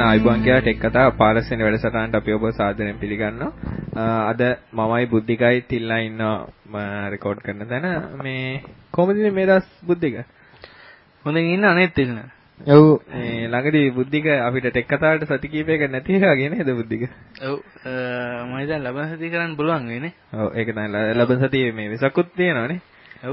ආයිබෝන් කියලා ටෙක් කතා පාරස් වෙන වැඩසටහනට අපි ඔබ සාදරයෙන් පිළිගන්නවා. අද මමයි බුද්ධිකයි තිල්ලා ඉන්නවා රෙකෝඩ් කරන තැන. මේ කොහොමද මේ දවස් බුද්ධික? හොඳින් ඉන්න අනේත් ඉන්න. ඔව් මේ ළඟදී බුද්ධික අපිට ටෙක් කතාවට සති කීපයක නැති වගේ නේද බුද්ධික? ඔව් මම දැන් ලබන සතිය කරන්න පුළුවන් වෙන්නේ. ඔව් ඒක තමයි ලබන සතියේ මේ වෙසකුත් තියෙනවනේ. ඔව්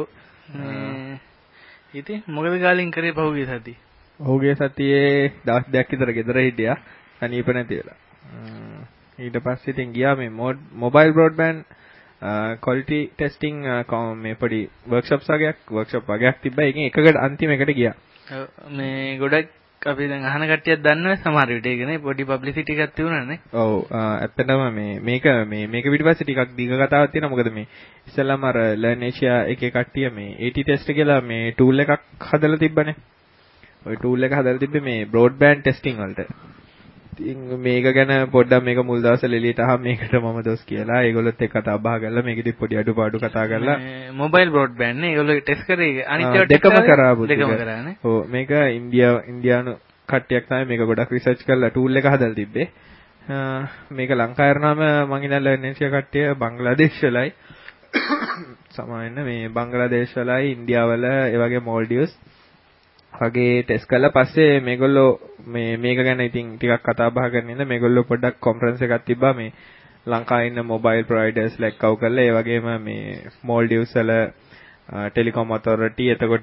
ඉතින් මොකද ගාලින් කරේ පහුගිය සතියේ? ඔහුගේ සතියේ දවස් දෙකක් විතර ගෙදර හිටියා සනීප නැති වෙලා. ඊට පස්සේ ඉතින් ගියා මේ මොබයිල් බ්‍රෝඩ්බෑන්ඩ් ක්වොලිටි ටෙස්ටිං මේ පොඩි වර්ක්ෂොප් වගේක් තිබ්බා. ඒකෙන් එකකට අන්තිම එකට ගියා. මේ ගොඩක් අපි දැන් අහන කට්ටියක් දන්නවා සමහර විට ඒකනේ පොඩි පබ්ලිසිටි එකක් තියුණානේ. ඔව් ඇත්තටම මේක පිටිපස්සේ ටිකක් දීඝ කතාවක් තියෙනවා. මොකද මේ ඉස්සෙල්ලාම අර ලර්න් ඒෂියා එකේ කට්ටිය මේ AT ටෙස්ට් කියලා මේ ටූල් එකක් හදලා තිබ්බනේ. ඔය ටූල් එක හදලා තිබ්බේ මේ බ්‍රෝඩ්බෑන්ඩ් ටෙස්ටිං වලට. ඉතින් මේක ගැන පොඩ්ඩක් මේක මුල් දවස්වල එළියට ආවම මේකට මම දොස් කියලා ඒගොල්ලොත් එක්ක කතා බහ කරලා මේකෙදි පොඩි අඩුපාඩු කතා කරලා මොබයිල් බ්‍රෝඩ්බෑන්ඩ් නේ ඒගොල්ලෝ ටෙස්ට් කරේ අනිත් ඒවා දෙකම කරා බුද්ධික. දෙකම කරානේ. ඔව් මේක ඉන්දියානු කට්ටියක් තමයි මේක ගොඩක් රිසර්ච් කරලා ටූල් එක හදලා තිබ්බේ. මේක ලංකාවේ කරනම මං ඉඳලා ඉන්ඩෝනේසියා කට්ටිය බංග්ලාදේශ වලයි සමාවෙන්න මේ බංග්ලාදේශ වලයි ඉන්දියාවල ඒ වගේ මෝල්ඩිව්ස් වගේ ටෙස්ට් කළා. පස්සේ මේගොල්ලෝ මේක ගැන ඉතින් ටිකක් කතා බහ කරගෙන ඉඳලා මේගොල්ලෝ පොඩ්ඩක් කොන්ෆරන්ස් එකක් තිබ්බා මේ ලංකාවේ ඉන්න මොබයිල් ප්‍රොවයිඩර්ස්ලා එක්කව කරලා ඒ වගේම මේ මෝල්ඩිව්ස් වල ටෙලිකොම් ඔතොරිටි එතකොට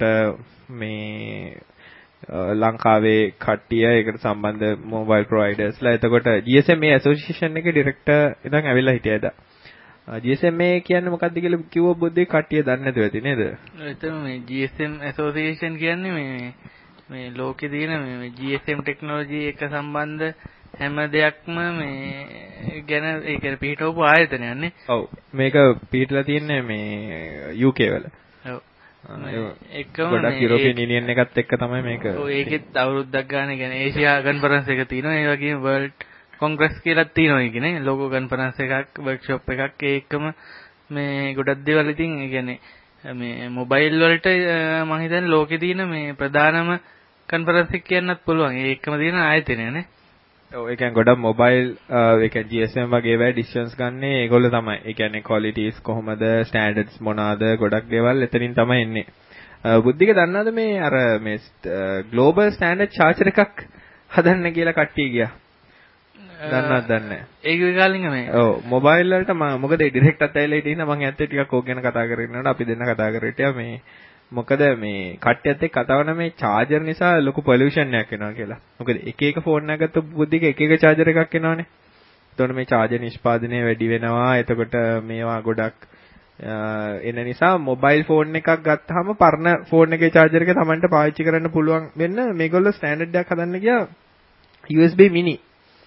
මේ ලංකාවේ කට්ටිය ඒකට සම්බන්ධ මොබයිල් ප්‍රොවයිඩර්ස්ලා එතකොට GSMA ඇසෝසියේෂන් එකේ ඩිරෙක්ටර් ඉඳන් ඇවිල්ලා හිටියා එදා. GSMA කියන්නේ මොකක්ද කියලා කිව්වොත් බොද්දේ කට්ටිය දන්නේ නැතුව ඇති නේද? එතන මේ GSM ඇසෝසියේෂන් කියන්නේ මේ ලෝකේ තියෙන මේ GSM ටෙක්නොලොජි එක සම්බන්ධ හැම දෙයක්ම මේ ගැන ඒ කියන්නේ පිටවපු ආයතනයක් නේ. ඔව් මේක පිටලා තියෙන්නේ මේ UK වල. ඔව්. එකම ගොඩක් යුරෝපියන් යුනියන් එකත් එක්ක තමයි මේක. ඔව් ඒකෙත් අවුරුද්දක් ගන්න කියන්නේ ඒෂියා කන්ෆරන්ස් එක තියෙනවා. ඒ වගේම වර්ල්ඩ් කොංග්‍රස් කියලා තියෙනවා ඒකනේ. ලෝකෝ කන්ෆරන්ස් එකක් වර්ක්ෂොප් එකක් ඒකම මේ ගොඩක් දේවල් ඉතින් ඒ කියන්නේ මේ මොබයිල් වලට මම හිතන්නේ ලෝකේ තියෙන මේ ප්‍රධානම කන්ෆරන්ස් එක කියන්නත් පුළුවන්. ඒකම තියෙන ආයතනය නේ. ඔව් ඒ කියන්නේ ගොඩක් මොබයිල් ඒ කියන්නේ GSM වගේ ඒවා ඩිසිෂන්ස් ගන්න ඒගොල්ලෝ තමයි. ඒ කියන්නේ ක්වොලිටිස් කොහොමද ස්ටෑන්ඩඩ්ස් මොනවාද ගොඩක් දේවල් එතනින් තමයි එන්නේ. බුද්ධික දන්නවද මේ අර මේ ග්ලෝබල් ස්ටෑන්ඩඩ් චාර්ජර් එකක් හදන්න කියලා කට්ටිය ගියා. දන්නවද දන්නේ නැහැ. ඒක විකාලින්ග මේ. ඔව් මොබයිල් වලට මොකද ඩිරෙක්ට් අතයිලා හිටින්න මම ඇත්තට ටිකක් ඕක ගැන කතා කරගෙන ඉන්නකොට අපි දෙන්න කතා කරේ හිටියා මේ මොකද මේ කට්ටියත් එක්ක කතාව නම් මේ චාර්ජර් නිසා ලොකු පොලියුෂන් එකක් වෙනවා කියලා. මොකද එක එක ෆෝන් එකක් ගත්තොත් බුද්ධික එක එක චාර්ජර් එකක් එනවනේ. එතකොට මේ චාර්ජර් නිෂ්පාදනය වැඩි වෙනවා. එතකොට මේවා ගොඩක් එන නිසා මොබයිල් ෆෝන් එකක් ගත්තාම පරණ ෆෝන් එකේ චාර්ජර් එක Tamanට පාවිච්චි කරන්න පුළුවන් වෙන්න මේගොල්ලෝ ස්ටෑන්ඩඩ් එකක් හදන්න ගියා USB mini.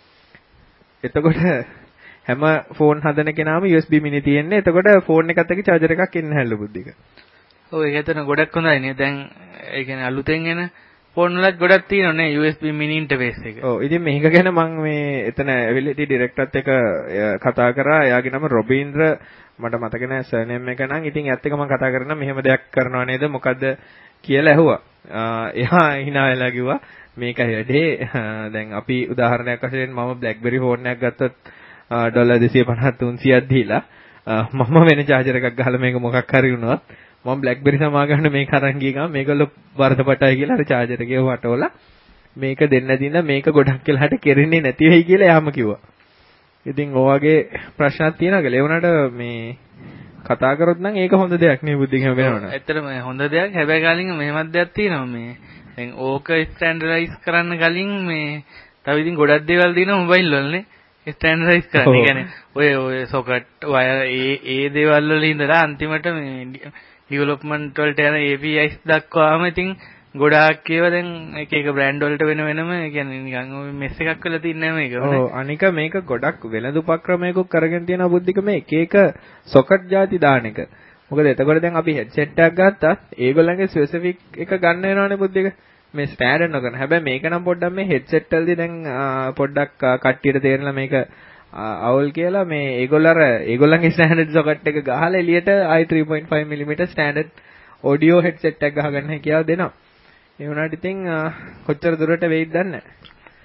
එතකොට හැම ෆෝන් හදන කෙනාම USB mini තියෙන්නේ. එතකොට ෆෝන් එකත් එක්ක චාර්ජර් එකක් එන්න හැල්ලු බුද්ධික. ඔව් ඒක ඇත්තට ගොඩක් හොඳයි නේ. දැන් ඒ කියන්නේ අලුතෙන් එන ෆෝන් වලත් ගොඩක් තියෙනවා නේ USB mini ඉන්ටර්ෆේස් එක. ඔව් ඉතින් මේක ගැන මම මේ එතන ඇවිල්ලා ඩිරෙක්ටර්ත් එක්ක කතා කරා. එයාගේ නම රොබින්ද්‍ර මට මතක නැහැ සර්නේම් එක නම්. ඉතින් ඇත්ත එක මම කතා කරනවා මෙහෙම දෙයක් කරනවා නේද මොකද්ද කියලා ඇහුවා. එයා hina වෙලා කිව්වා මේක හැඩේ දැන් අපි උදාහරණයක් වශයෙන් මම BlackBerry ෆෝන් එකක් ගත්තොත් $250 300ක් දීලා මම වෙන චාර්ජර් එකක් ගහලා මේක මොකක් හරි වුණොත් මම BlackBerry සමාගන්න මේක අරන් ගිය ගමන් මේගොල්ලෝ වරදපටයි කියලා අර චාර්ජර් එකේ වටවලා මේක දෙන්න දින්න මේක ගොඩක් වෙලාට කෙරෙන්නේ නැති වෙයි කියලා එයාම කිව්වා. ඉතින් ඔයගේ ප්‍රශ්නක් තියෙනවා කියලා. ඒ වුණාට මේ කතා කරොත් නම් ඒක හොඳ දෙයක් නේ බුද්ධිකම වෙනවනේ. ඇත්තටම හොඳ දෙයක්. හැබැයි කාලින් මෙහෙමත් දෙයක් තියෙනවා මේ දැන් ඕක ස්ටෑන්ඩඩයිස් කරන්න කලින් මේ තව ඉතින් ගොඩක් දේවල් දිනන මොබයිල් වලනේ ස්ටෑන්ඩඩයිස් කරන්න. ඒ කියන්නේ ඔය සොකට් වයර් ඒ දේවල් වල ඉඳලා අන්තිමට මේ ඩෙවලොප්මන්ට් වලට යන APIs දක්වාම ඉතින් ගොඩාක් ඒවා දැන් එක එක බ්‍රෑන්ඩ් වලට වෙනම ඒ කියන්නේ නිකන් ඔය මෙස් එකක් වෙලා තින්නේ මේක. ඔව් අනික මේක ගොඩක් වෙළඳ උපක්‍රමයක කරගෙන තියෙන බුද්ධික මේ එක එක සොකට් ಜಾති දාන එක. මොකද එතකොට දැන් අපි හෙඩ්සෙට් එකක් ගත්තත් ඒගොල්ලන්ගේ ස්පෙસિෆික් එක ගන්න වෙනවනේ බුද්ධික. මේ ස්ටෑන්ඩඩ් නොකරන. හැබැයි මේක නම් පොඩ්ඩක් මේ හෙඩ්සෙට් වලදී දැන් පොඩ්ඩක් කට්ටියට තේරෙලා මේක අවුල් කියලා මේ ඒගොල්ලන්ගේ ස්ටෑන්ඩඩ් සොකට් එක ගහලා එළියට i3.5mm ස්ටෑන්ඩඩ් ඔඩියෝ හෙඩ්සෙට් එකක් ගහගන්න කියලා දෙනවා. ඒ වුණාට ඉතින් කොච්චර දුරට වෙයිද දන්නේ නැහැ.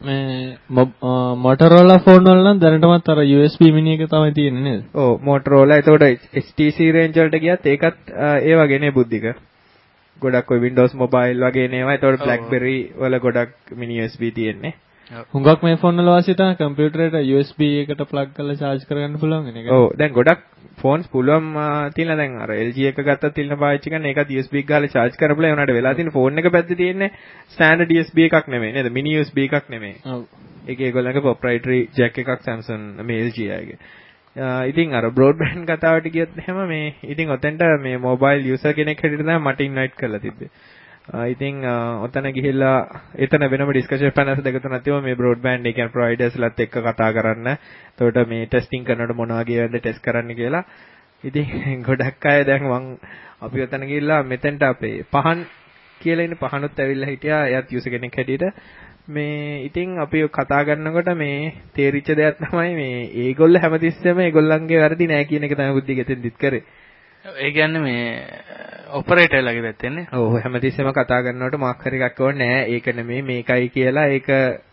මේ Motorola ෆෝන් වල නම් දැනටමත් අර USB mini එක තමයි තියෙන්නේ නේද? ඔව් Motorola. එතකොට HTC range වලට ගියත් ඒකත් ඒ වගේනේ බුද්ධික. ගොඩක් ඔය Windows Mobile වගේ නේවා. එතකොට BlackBerry වල ගොඩක් mini USB තියෙන්නේ. හුඟක් මේ ෆෝන් වල වාසිය තමයි කම්පියුටරේට USB එකට ප්ලග් කරලා charge කරගන්න පුළුවන් වෙන එක. ඔව් දැන් ගොඩක් ෆෝන්ස් පුළුවන් තියෙනවා දැන් අර LG එක ගත්තත් තියෙන පාවිච්චි කරන ඒකත් USB එක ගාලා charge කරපුවා ඒ උනාට වෙලා තියෙන ෆෝන් එක පැත්තේ තියෙන්නේ standard USB එකක් නෙමෙයි නේද? mini USB එකක් නෙමෙයි. ඔව්. ඒකේ ඒගොල්ලන්ගේ proprietary jack එකක් Samsung මේ LG එකේ. ඉතින් අර broadband කතාවට ගියොත් එහෙම මේ ඉතින් ඔතෙන්ට මේ mobile user කෙනෙක් හැටියට තමයි මට invite කරලා තිබ්බේ. ඉතින් ඔතන ගිහිල්ලා එතන වෙනම ඩිස්කෂන් පැනල්ස් දෙක තුනක් තිබුණා මේ බ්‍රෝඩ්බෑන්ඩ් ඒ කියන්නේ ප්‍රොවයිඩර්ස්ලාත් එක්ක කතා කරන්න. එතකොට මේ ටෙස්ටිං කරනකොට මොන වගේ වැඩද ටෙස්ට් කරන්න කියලා. ඉතින් ගොඩක් අය දැන් අපි ඔතන ගිහිල්ලා මෙතෙන්ට අපේ පහන් කියලා ඉන්නේ පහනොත් ඇවිල්ලා හිටියා. එයාත් යූසර් කෙනෙක් හැටියට. මේ ඉතින් අපි කතා කරනකොට මේ තේරිච්ච දෙයක් තමයි මේ ඒගොල්ල හැමතිස්සෙම ඒගොල්ලන්ගේ වැරදි නෑ කියන එක තමයි බුද්ධි ගෙතෙන්දිත් කරේ. ඒ කියන්නේ මේ ඔපරේටර්ලාගේ පැත්තෙන්නේ. ඔව් හැමතිස්සෙම කතා කරනකොට මාක් හරි එකක් ඕනේ නෑ. ඒක නෙමෙයි මේකයි කියලා ඒක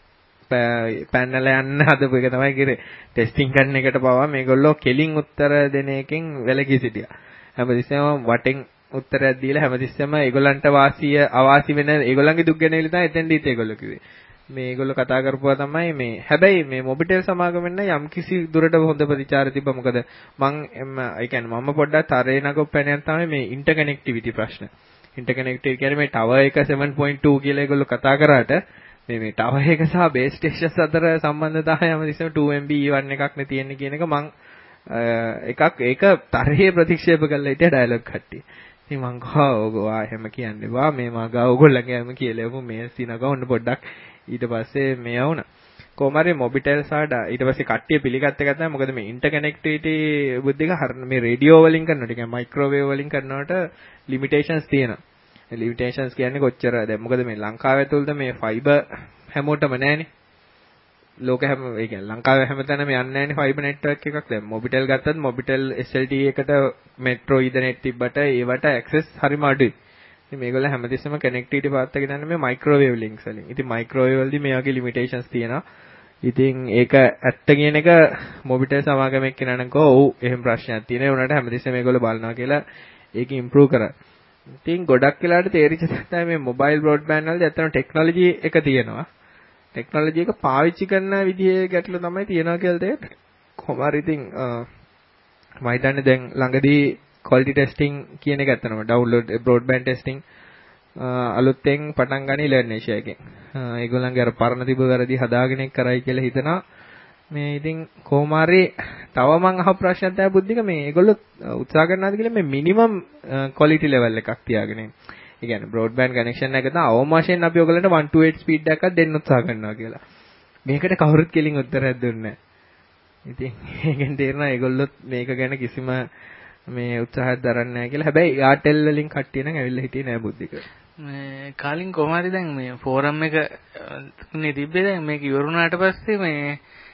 පැනලා යන්න හදපු එක තමයි කිරේ. ටෙස්ටිං කරන එකට පවා මේගොල්ලෝ කෙලින් උත්තර දෙන එකෙන් වැළකී සිටියා. හැමතිස්සෙම වටෙන් උත්තරයක් දීලා හැමතිස්සෙම ඒගොල්ලන්ට අවාසි වෙන ඒගොල්ලන්ගේ දුක් ගැන ඉලිතා එතෙන්දීත් ඒගොල්ලෝ කිව්වේ. මේගොල්ලෝ කතා කරපුවා තමයි මේ හැබැයි මේ මොබිටෙල් සමාගමෙන් නම් යම්කිසි දුරට හොඳ ප්‍රතිචාර තිබ්බා. මොකද ඒ කියන්නේ මම පොඩ්ඩක් තරේ නගොප්පැණයක් තමයි මේ ඉන්ටර්කනෙක්ටිවිටි ප්‍රශ්න. ඉන්ටර්කනෙක්ටිවිටි කියන්නේ මේ ටවර් එක 7.2 කියලා ඒගොල්ලෝ කතා කරාට මේ ටවර් එක සහ බේස් ස්ටේෂන්ස් අතර සම්බන්ධතාවය හැමතිස්සෙම 2MB E1 එකක් නේ තියෙන්නේ කියන එක මං ඒක තරේ ප්‍රතික්ෂේප කළා හිටියා ඩයලොග් කට්ටිය. ඉතින් මං ගාව එහෙම කියන්නේ වා මේ මා ගාව ඔයගොල්ලන්ගේ හැම කියලා එමු මේ සිනග ඔන්න පොඩ්ඩක් ඊට පස්සේ මේ වුණා. කොහොම හරි මොබිටෙල් සාඩා ඊට පස්සේ කට්ටිය පිළිගත්ත එක තමයි මොකද මේ ඉන්ටර්කනෙක්ටිවිටි බුද්ධික හරින මේ රේඩියෝ වලින් කරනකොට කියන්නේ මයික්‍රෝවේව් වලින් කරනකොට ලිමිටේෂන්ස් තියෙනවා. ඒ ලිමිටේෂන්ස් කියන්නේ කොච්චර දැන් මොකද මේ ලංකාවේ ඇතුළත මේ ෆයිබර් හැමෝටම නැහැනේ. ලෝක හැම ඒ කියන්නේ ලංකාවේ හැමතැනම යන්නේ නැහැනේ ෆයිබර් නෙට්වර්ක් එකක්. දැන් මොබිටෙල් ගත්තත් මොබිටෙල් SLT එකට මෙට්‍රෝ ඊතර්නෙට් තිබ්බට ඒවට ඇක්සස් හරිම අඩුයි. ඉතින් මේගොල්ලෝ හැමතිස්සෙම කනෙක්ටිවිටි පාත් එක ගන්න මේ මයික්‍රෝවේව් ලින්ක්ස් වලින්. ඉතින් මයික්‍රෝවේව් වලදී මේ වගේ ලිමිටේෂන්ස් තියෙනවා. ඉතින් ඒක ඇත්ත කියන එක මොබිටෙල් සමාගමක් කෙනානම් ඔව් එහෙම ප්‍රශ්නයක් තියෙනවා. ඒ උනාට හැමතිස්සෙම මේගොල්ලෝ බලනවා කියලා ඒක ඉම්ප්‍රූව් කරා. ඉතින් ගොඩක් වෙලාවට තේරිච්ච දේ තමයි මේ මොබයිල් බ්‍රෝඩ්බෑන්ඩ් වලදී ඇත්තටම ටෙක්නොලොජි එක තියෙනවා. ටෙක්නොලොජි එක පාවිච්චි කරන විදිහේ ගැටලු තමයි තියෙනවා කියලා තේරෙන්නේ. කොහොම හරි ඉතින් මම හිතන්නේ දැන් ළඟදී quality testing කියන එක ඇත්තනම download broadband testing අලුතෙන් පටන් ගනි learn Asia එකෙන්. ඒගොල්ලන්ගේ අර පරණ තිබු වැරදි හදාගෙන කරයි කියලා හිතනවා. මේ ඉතින් කොහොම හරි තව මං අහ ප්‍රශ්නයක් තමයි බුද්ධික මේ ඒගොල්ලෝ උත්සාහ කරනවාද කියලා මේ minimum quality level එකක් තියාගෙන. ඒ කියන්නේ broadband connection එක තමයි අවම වශයෙන් අපි ඔයගලන්ට 128 speed එකක් දෙන්න උත්සාහ කරනවා කියලා. මේකට කවුරුත් කෙලින් උත්තරයක් දුන්නේ නැහැ. ඉතින් ඒකෙන් තේරෙනවා ඒගොල්ලොත් මේක ගැන කිසිම මේ උත්සාහයක් දරන්නේ නැහැ කියලා. හැබැයි Airtel වලින් කට්ටිය නම් ඇවිල්ලා හිටියේ නෑ බුද්ධික. මේ කාලින් කොහොම හරි දැන් මේ ෆෝරම් එක නේ තිබ්බේ දැන් මේක ඉවරුණාට පස්සේ මේ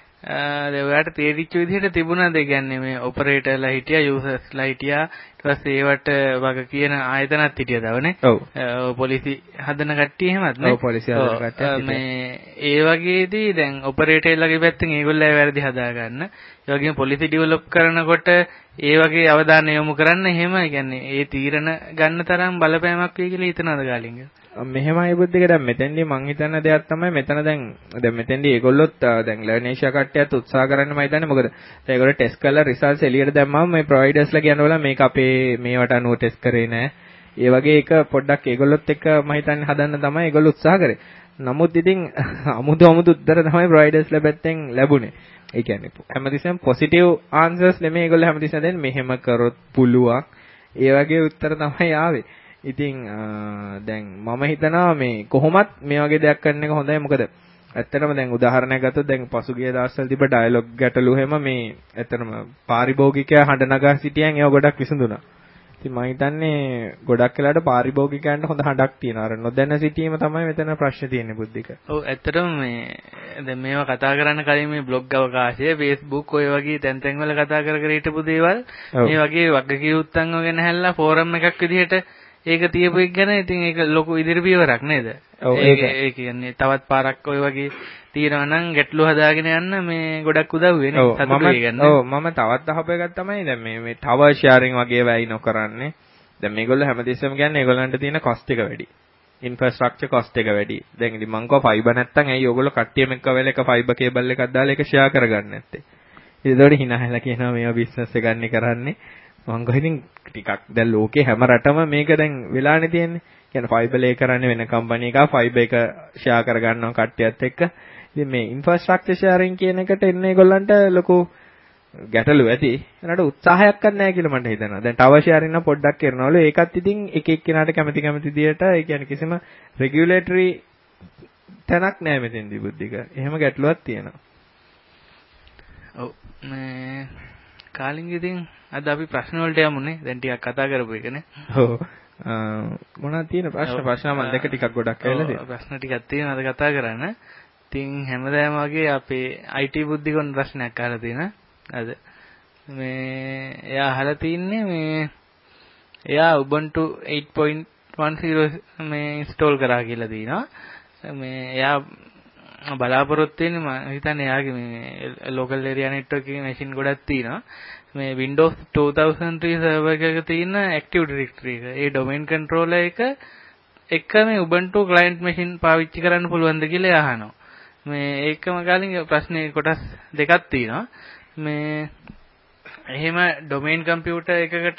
ඔයාලට තේරිච්ච විදිහට තිබුණාද? ඒ කියන්නේ මේ ඔපරේටර්ලා හිටියා, යූසර්ස්ලා හිටියා, ඊට පස්සේ ඒවට වග කියන ආයතනත් හිටියදවනේ. ඔව්. පොලිසි හදන කට්ටිය එහෙමත් නේ. ඔව් පොලිසි හදන කට්ටිය. මේ ඒ වගේදී දැන් ඔපරේටර්ලාගේ පැත්තෙන් ඒගොල්ලෝ වැරදි හදාගන්න. ඒ වගේම පොලිසි ඩෙවලොප් කරනකොට ඒ වගේ අවධානය යොමු කරන්න එහෙම කියන්නේ ඒ තීරණ ගන්න තරම් බලපෑමක් වෙයි කියලා හිතනවාද ගාලින්ග? මෙහෙමයි බුද්ධික දැන් මෙතෙන්දී මං හිතන දෙයක් තමයි මෙතන දැන් මෙතෙන්දී ඒගොල්ලොත් දැන් ලර්න් ඒෂියා කට්ටියත් උත්සාහ කරන්න මම හිතන්නේ මොකද දැන් ඒගොල්ලෝ ටෙස්ට් කරලා රිසල්ට්ස් එළියට දැම්මම මේ ප්‍රොවයිඩර්ස්ලා කියනවා මේක අපේ මේවට අනුව ටෙස්ට් කරේ නෑ. ඒ වගේ එක පොඩ්ඩක් ඒගොල්ලොත් එක්ක මම හිතන්නේ හදන්න තමයි ඒගොල්ලෝ උත්සාහ කරේ. නමුත් ඉතින් අමුතු උත්තර තමයි ප්‍රොවයිඩර්ස්ලා පැත්තෙන් ලැබුණේ. ඒ කියන්නේ හැමතිස්සෙම පොසිටිව් ආන්සර්ස් නෙමෙයි ඒගොල්ලෝ හැමතිස්සෙම දෙන්නේ මෙහෙම කරොත් පුළුවන්. ඒ වගේ උත්තර තමයි ආවේ. ඉතින් දැන් මම හිතනවා මේ කොහොමත් මේ වගේ දෙයක් කරන එක හොඳයි. මොකද ඇත්තටම දැන් උදාහරණයක් ගත්තොත් දැන් පසුගිය දවස්වල තිබ්බ ඩයලොග් ගැටලු හැම මේ ඇත්තටම පාරිභෝගිකයා හඬ නගා සිටියන් ඒව ගොඩක් විසඳුණා. ඉතින් මම හිතන්නේ ගොඩක් වෙලාවට පාරිභෝගිකයන්ට හොඳ හඬක් තියෙනවා. අර නොදැන සිටීම තමයි මෙතන ප්‍රශ්නේ තියෙන්නේ බුද්ධික. ඔව් ඇත්තටම මේ දැන් මේවා කතා කරන්න කලින් මේ බ්ලොග් අවකාශය, Facebook ඔය වගේ තැන් තැන් වල කතා කර කර හිටපු දේවල් මේ වගේ වගකීම් උත්තංග ගැන හැල්ලා ෆෝරම් එකක් විදිහට ඒක තියපු එක ගැන ඉතින් ඒක ලොකු ඉදිරි පියවරක් නේද? ඔව් ඒ කියන්නේ තවත් පාරක් ඔය වගේ තියෙනවා නම් ගැටලු හදාගෙන යන්න මේ ගොඩක් උදව් වෙන්නේ. සතුටු වෙගන්න. ඔව් මම තවත් අහපු එකක් තමයි දැන් මේ ටවර් ෂෙයාරින් වගේ වැයි නොකරන්නේ. දැන් මේගොල්ලෝ හැමතිස්සෙම කියන්නේ ඒගොල්ලන්ට තියෙන කොස්ට් එක වැඩි. ඉන්ෆ්‍රාස්ට්‍රක්චර් කොස්ට් එක වැඩි. දැන් ඉතින් මං කව ෆයිබර් නැත්තම් ඇයි ඔයගොල්ලෝ කට්ටියම එක්ක වෙල එක ෆයිබර් කේබල් එකක් දාලා ඒක ෂෙයා කරගන්නේ නැත්තේ? ඒකෝට hina හැලා කියනවා මේවා බිස්නස් එක ගන්න කරන්නේ. මං ගෝ ඉතින් ටිකක් දැන් ලෝකේ හැම රටම මේක දැන් වෙලානේ තියෙන්නේ. කියන්නේ ෆයිබර් එක කරන්නේ වෙන කම්පැනි එකක් ෆයිබර් එක ෂෙයා කරගන්නවා කට්ටියත් එක්ක. ඉතින් මේ ඉන්ෆ්‍රාස්ට්‍රක්චර් ෂෙයාරින් කියන එකට එන්නේ ඒගොල්ලන්ට ලොකු ගැටලු ඇති. ඒනට උත්සාහයක් ගන්න නැහැ කියලා මට හිතෙනවා. දැන් ටවර් ෂෙයාරින් නම් පොඩ්ඩක් කරනවලු. ඒකත් ඉතින් එක එක්කෙනාට කැමති විදියට ඒ කියන්නේ කිසිම රෙගියුලේටරි තැනක් නැහැ මෙතෙන්දී බුද්ධික. එහෙම ගැටලුවක් තියෙනවා. ඔව් මේ කාලින් ඉතින් අද අපි ප්‍රශ්න වලට යමුනේ. දැන් ටිකක් කතා කරපු එකනේ. ඔව්. මොනවද තියෙන ප්‍රශ්න මම දෙක ටිකක් ගොඩක් ඇවිල්ලා තියෙනවා. ප්‍රශ්න ටිකක් තියෙනවා අද කතා කරන්න. ඉතින් හැමදාම වගේ අපේ IT බුද්ධිකොන් ප්‍රශ්නයක් අහලා තියෙනවා. අද මේ එයා අහලා තින්නේ මේ එයා Ubuntu 8.10 මේ ඉන්ස්ටෝල් කරා කියලා තියෙනවා. මේ එයා බලාපොරොත්තු වෙන්නේ මම හිතන්නේ එයාගේ මේ local area network එකේ machine ගොඩක් තියෙනවා. මේ Windows 2003 server එකක තියෙන Active Directory එක. ඒ domain controller එක මේ Ubuntu client machine පාවිච්චි කරන්න පුළුවන්ද කියලා එයා අහනවා. මේ ඒකම කාලින් ප්‍රශ්නේ කොටස් දෙකක් තියෙනවා. මේ එහෙම ඩොමේන් කම්පියුටර් එකකට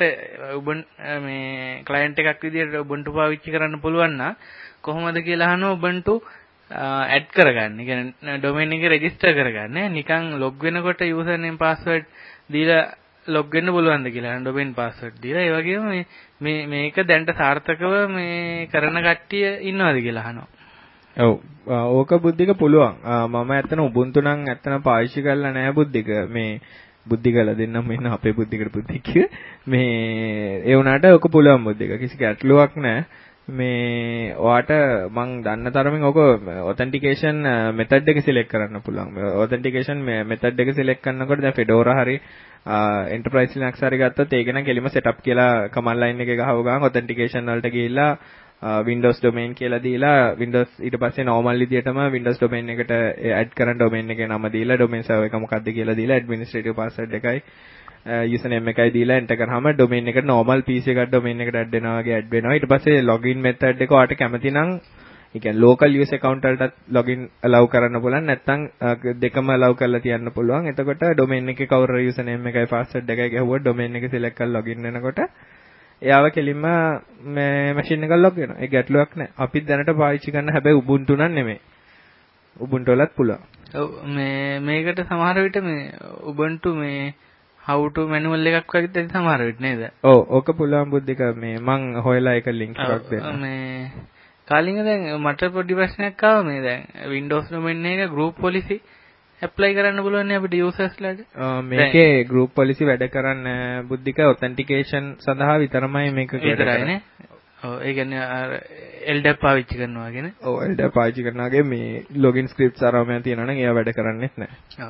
මේ ක්ලයන්ට් එකක් විදිහට Ubuntu පාවිච්චි කරන්න පුළුවන් නම් කොහොමද කියලා අහනවා Ubuntu ඇඩ් කරගන්න. ඒ කියන්නේ ඩොමේන් එක රෙජිස්ටර් කරගන්න. නිකන් ලොග් වෙනකොට යූසර් නේම් පාස්වර්ඩ් දීලා ලොග් වෙන්න පුළුවන්ද කියලා අහන ඩොමේන් පාස්වර්ඩ් දීලා. ඒ වගේම මේක දැන්ට සාර්ථකව මේ කරන කට්ටිය ඉන්නවද කියලා අහනවා. ඔව් ඕක බුද්ධික පුළුවන්. මම ඇත්තන Ubuntu නම් ඇත්තන පාවිච්චි කරලා නැහැ බුද්ධික. මේ බුද්ධිකලා දෙන්නම් මෙන්න අපේ බුද්ධිකට බුද්ධික. මේ ඒ වුණාට ඕක පුළුවන් බුද්ධික. කිසි ගැටලුවක් නැහැ. මේ ඔයාට මං දන්න තරමින් ඕක ඔතෙන්ටිකේෂන් මෙතඩ් එක සිලෙක්ට් කරන්න පුළුවන්. ඔතෙන්ටිකේෂන් මෙතඩ් එක සිලෙක්ට් කරනකොට දැන් Fedora හරි Enterprise Linux හරි ගත්තොත් ඒක නම් කෙලිම setup කියලා command line එකේ ගහව ගමන් ඔතෙන්ටිකේෂන් වලට ගිහිල්ලා Windows domain කියලා දීලා Windows ඊට පස්සේ normal විදියටම Windows domain එකට add කරන domain එකේ නම දීලා domain server එක මොකක්ද කියලා දීලා administrative password එකයි username එකයි දීලා enter කරාම domain එකට normal PC එකකට domain එකට add වෙනවා වගේ add වෙනවා. ඊට පස්සේ login method එක ඔයාලට කැමති නම් ඒ කියන්නේ local user account වලට login allow කරන්න පුළුවන්. නැත්නම් දෙකම allow කරලා තියන්න පුළුවන්. එතකොට domain එකේ කවුරු username එකයි password එකයි ගැහුවොත් domain එක select කරලා login වෙනකොට එයාව කෙලින්ම මේ මැෂින් එක ලොග් වෙනවා. ඒ ගැටලුවක් නැහැ. අපි දැනට පාවිච්චි කරන හැබැයි Ubuntu නම් නෙමෙයි. Ubuntu වලත් පුළුවන්. ඔව් මේකට සමහර විට මේ Ubuntu මේ how to manual එකක් වගේ තියෙන සමහර විට නේද? ඔව් ඕක පුළුවන් බුද්ධික මේ මං හොයලා ඒක link එකක් දෙන්න. මේ කාලින්ග දැන් මට පොඩි ප්‍රශ්නයක් ආවා මේ දැන් Windows domain එක group policy apply කරන්න පුළුවන් නේ අපිට usersලාට. මේකේ group policy වැඩ කරන්න බුද්ධික authentication සඳහා විතරමයි මේක කරන්නේ. ඔව් ඒ කියන්නේ LDAP පාවිච්චි කරනවා කියන්නේ. ඔව් LDAP පාවිච්චි කරනවාගේ මේ login scripts අරගෙන තියෙනවා නම් ඒවා වැඩ කරන්නේත් නැහැ. ඔව්.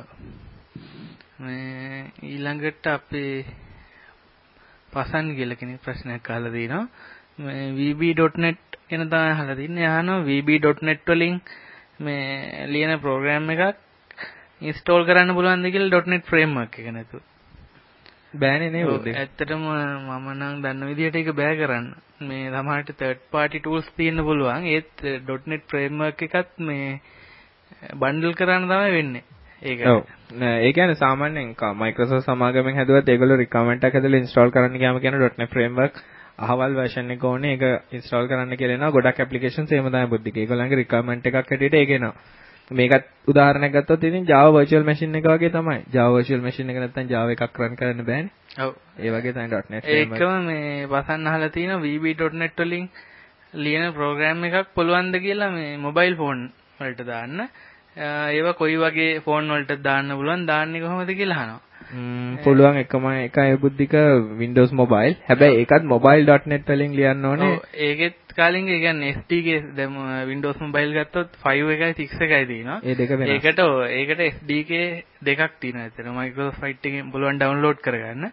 මේ ඊළඟට අපේ පසන් කියලා කෙනෙක් ප්‍රශ්නයක් අහලා තිනවා. මේ vb.net කියන තමයි අහලා තින්නේ. අහනවා vb.net වලින් මේ ලියන ප්‍රෝග්‍රෑම් එකක් ඉන්ස්ටෝල් කරන්න පුළුවන්ද කියලා .net framework එක නැතුව. බෑනේ නේ උදේ. ඇත්තටම මම නම් දන්න විදිහට ඒක බෑ කරන්න. මේ සමහරට third party tools තියෙන්න පුළුවන්. ඒත් .net framework එකත් මේ බන්ඩල් කරන්න තමයි වෙන්නේ. ඒක. ඔව්. ඒ කියන්නේ සාමාන්‍යයෙන් Microsoft සමාගමෙන් හැදුවත් ඒගොල්ලෝ requirement එකක් ඇදලා install කරන්න ගියාම කියන .net framework අහවල් version එක ඕනේ. ඒක install කරන්න කියලා එනවා. ගොඩක් applications එහෙම තමයි බුද්ධික. ඒගොල්ලන්ගේ requirement එකක් හැටියට ඒක එනවා. මේකත් උදාහරණයක් ගත්තොත් ඉතින් Java virtual machine එක වගේ තමයි. Java virtual machine එක නැත්තම් Java එකක් run කරන්න බෑනේ. ඔව්. ඒ වගේ තමයි .net framework. ඒකම මේ පසන් අහලා තියෙනවා vb.net වලින් ලියන ප්‍රෝග්‍රෑම් එකක් පුළුවන්ද කියලා මේ mobile phone වලට දාන්න. ඒවා කොයි වගේ ෆෝන් වලට දාන්න පුළුවන් දාන්නේ කොහොමද කියලා අහනවා. පුළුවන් එකයි බුද්ධික Windows mobile. හැබැයි ඒකත් mobile.net වලින් ලියන්න ඕනේ. ඔව් ඒකෙත් කාලින් ඒ කියන්නේ SDK දැන් Windows mobile ගත්තොත් 5 එකයි 6 එකයි තියෙනවා. ඒ දෙක වෙනස්. ඒකට SDK දෙකක් තියෙනවා. ඇත්තට Microsoft site එකෙන් පුළුවන් download කරගන්න.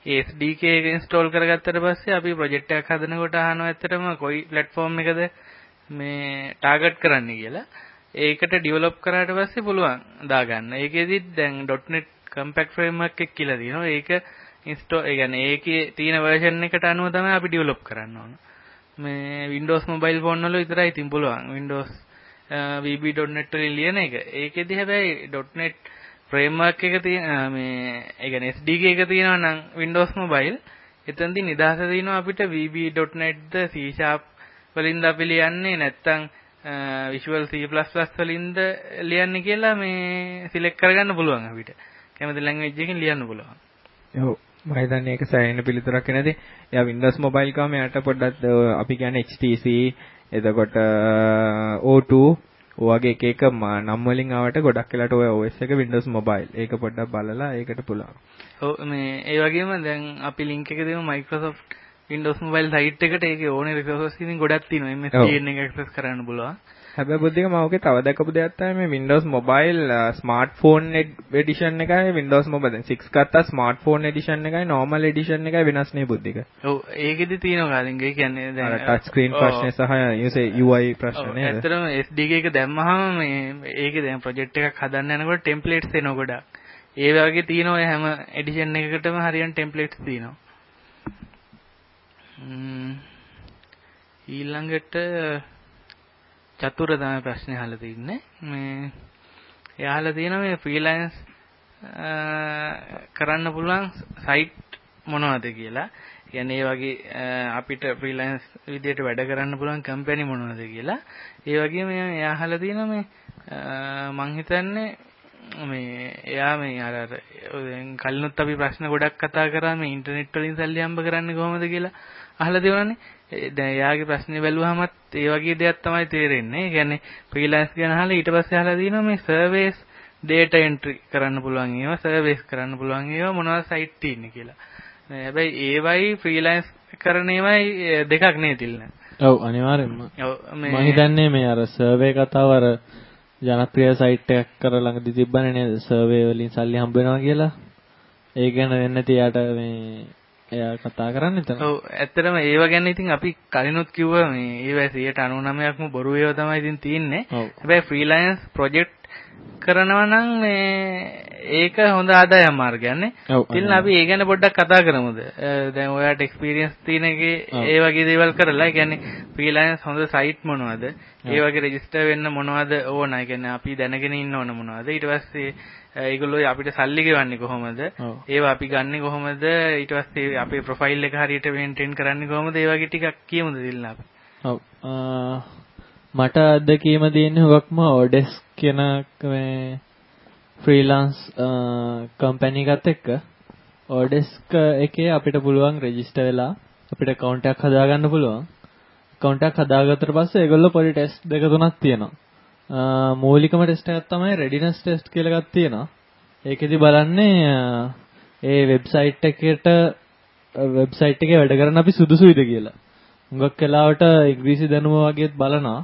SDK එක install කරගත්තට පස්සේ අපි project එකක් හදනකොට අහනවා ඇත්තටම කොයි platform එකද මේ target කරන්න කියලා. ඒකට develop කරාට පස්සේ පුළුවන් දාගන්න. ඒකෙදි දැන් .NET compact framework එක කියලා තියෙනවා. ඒක install ඒ කියන්නේ ඒකේ තියෙන version එකට අනුව තමයි අපි develop කරන්න ඕන. මේ Windows mobile phone වල විතරයි ඉතින් පුළුවන්. Windows VB.NET වලින් ලියන එක. ඒකෙදි හැබැයි .NET framework එක තියෙන මේ ඒ කියන්නේ SDK එක තියෙනවා නම් Windows mobile එතනදී නිදහස තියෙනවා අපිට VB.NET ද C# වලින්ද අපි ලියන්නේ නැත්තම් Visual C++ වලින්ද ලියන්නේ කියලා මේ සිලෙක්ට් කරගන්න පුළුවන් අපිට. කැමති ලැන්ග්වේජ් එකකින් ලියන්න පුළුවන්. ඔව් මම හිතන්නේ ඒක සෑහෙන පිළිතුරක් නේද? එයා Windows mobile ගාම යට පොඩ්ඩක් අපි කියන්නේ HTC එතකොට O2 ඔයගේ එක එක නම් වලින් ආවට ගොඩක් වෙලාට ඔය OS එක Windows mobile. ඒක පොඩ්ඩක් බලලා ඒකට පුළුවන්. ඔව් මේ ඒ වගේම දැන් අපි link එක දෙමු Microsoft Windows mobile site එකට. ඒකේ ඕනේ resources ඉතින් ගොඩක් තියෙනවා. MSDN එක access කරන්න පුළුවන්. හැබැයි බුද්ධික මම ඔකේ තව දැකපු දෙයක් තමයි මේ Windows mobile smartphone edition එකයි Windows mobile දැන් 6 ගත්තා smartphone edition එකයි normal edition එකයි වෙනස් නේ බුද්ධික. ඔව් ඒකෙදි තියෙනවා කාලින් ඒ කියන්නේ දැන් අර touch screen ප්‍රශ්නේ සහ UI ප්‍රශ්නේ නේද? ඇත්තටම SDK එක දැම්මහම මේ ඒකේ දැන් project එකක් හදන්න යනකොට templates එනවා ගොඩක්. ඒ වගේ තියෙනවා හැම edition එකකටම හරියන templates තියෙනවා. ඊළඟට චතුර තමයි ප්‍රශ්නේ අහලා තින්නේ. මේ එයාලා තියෙනවා මේ ෆ්‍රීලෑන්ස් කරන්න පුළුවන් සයිට් මොනවද කියලා. කියන්නේ ඒ වගේ අපිට ෆ්‍රීලෑන්ස් විදියට වැඩ කරන්න පුළුවන් කම්පැනි මොනවද කියලා. ඒ වගේම එයා අහලා තියෙනවා මේ මං හිතන්නේ මේ එයා මේ අර කලිනුත් අපි ප්‍රශ්න ගොඩක් කතා කරා මේ ඉන්ටර්නෙට් වලින් සල්ලි හම්බ කරන්නේ කොහොමද කියලා අහලා තියෙනවානේ. දැන් එයාගේ ප්‍රශ්නේ බැලුවාමත් ඒ වගේ දෙයක් තමයි තේරෙන්නේ. ඒ කියන්නේ ෆ්‍රීලෑන්ස් ගැන අහලා ඊට පස්සේ අහලා දිනවා මේ සර්වේස් data entry කරන්න පුළුවන් ඒවා, සර්වේස් කරන්න පුළුවන් ඒවා මොනවද සයිට් තියෙන්නේ කියලා. හැබැයි ඒවයි ෆ්‍රීලෑන්ස් කරන ඒවයි දෙකක් නේ තිල්න. ඔව් අනිවාර්යෙන්ම. ඔව් මම හිතන්නේ මේ අර සර්වේ කතාව අර ජනප්‍රිය සයිට් එකක් කර ළඟදී තිබ්බනේ නේද? සර්වේ වලින් සල්ලි හම්බ වෙනවා කියලා. ඒ ගැන වෙන්නේ තියාට මේ එයා කතා කරන්නේ එතන. ඔව් ඇත්තටම ඒව ගැන ඉතින් අපි කලිනුත් කිව්වා මේ ඒවයි 99%ක්ම බොරු ඒවා තමයි ඉතින් තියෙන්නේ. හැබැයි ෆ්‍රීලෑන්ස් ප්‍රොජෙක්ට් කරනවා නම් මේ ඒක හොඳ ආදායම් මාර්ගයක් නේ. ඉතින් අපි ඒ ගැන පොඩ්ඩක් කතා කරමුද? දැන් ඔයාට එක්ස්පීරියන්ස් තියෙන එකේ ඒ වගේ දේවල් කරලා, ඒ කියන්නේ ෆ්‍රීලෑන්ස් හොඳ සයිට් මොනවද? ඒ වගේ රෙජිස්ටර් වෙන්න මොනවද ඕන? ඒ කියන්නේ අපි දැනගෙන ඉන්න ඕන මොනවද? ඊට පස්සේ ඒගොල්ලෝ අපිට සල්ලි ගෙවන්නේ කොහොමද? ඒවා අපි ගන්නෙ කොහොමද? ඊට පස්සේ අපේ ප්‍රොෆයිල් එක හරියට මේන්ටේන් කරන්නේ කොහොමද? ඒ වගේ ටිකක් කියමුද දිල්ලා අපි? ඔව්. මට අත්දැකීම දෙන්නේ හුඟක්ම Odesk කියන මේ ෆ්‍රීලාන්ස් කම්පැනි එකත් එක්ක Odesk එකේ අපිට පුළුවන් රෙජිස්ටර් වෙලා අපිට account එකක් හදාගන්න පුළුවන්. account එකක් හදාගත්තට පස්සේ ඒගොල්ලෝ පොඩි ටෙස්ට් දෙක තුනක් තියෙනවා. මූලිකම ටෙස්ට් එකක් තමයි readiness test කියලා එකක් තියෙනවා. ඒකෙදි බලන්නේ ඒ වෙබ්සයිට් එකේ වැඩ කරන්න අපි සුදුසුයිද කියලා. හුඟක් වෙලාවට ඉංග්‍රීසි දැනුම වගේත් බලනවා.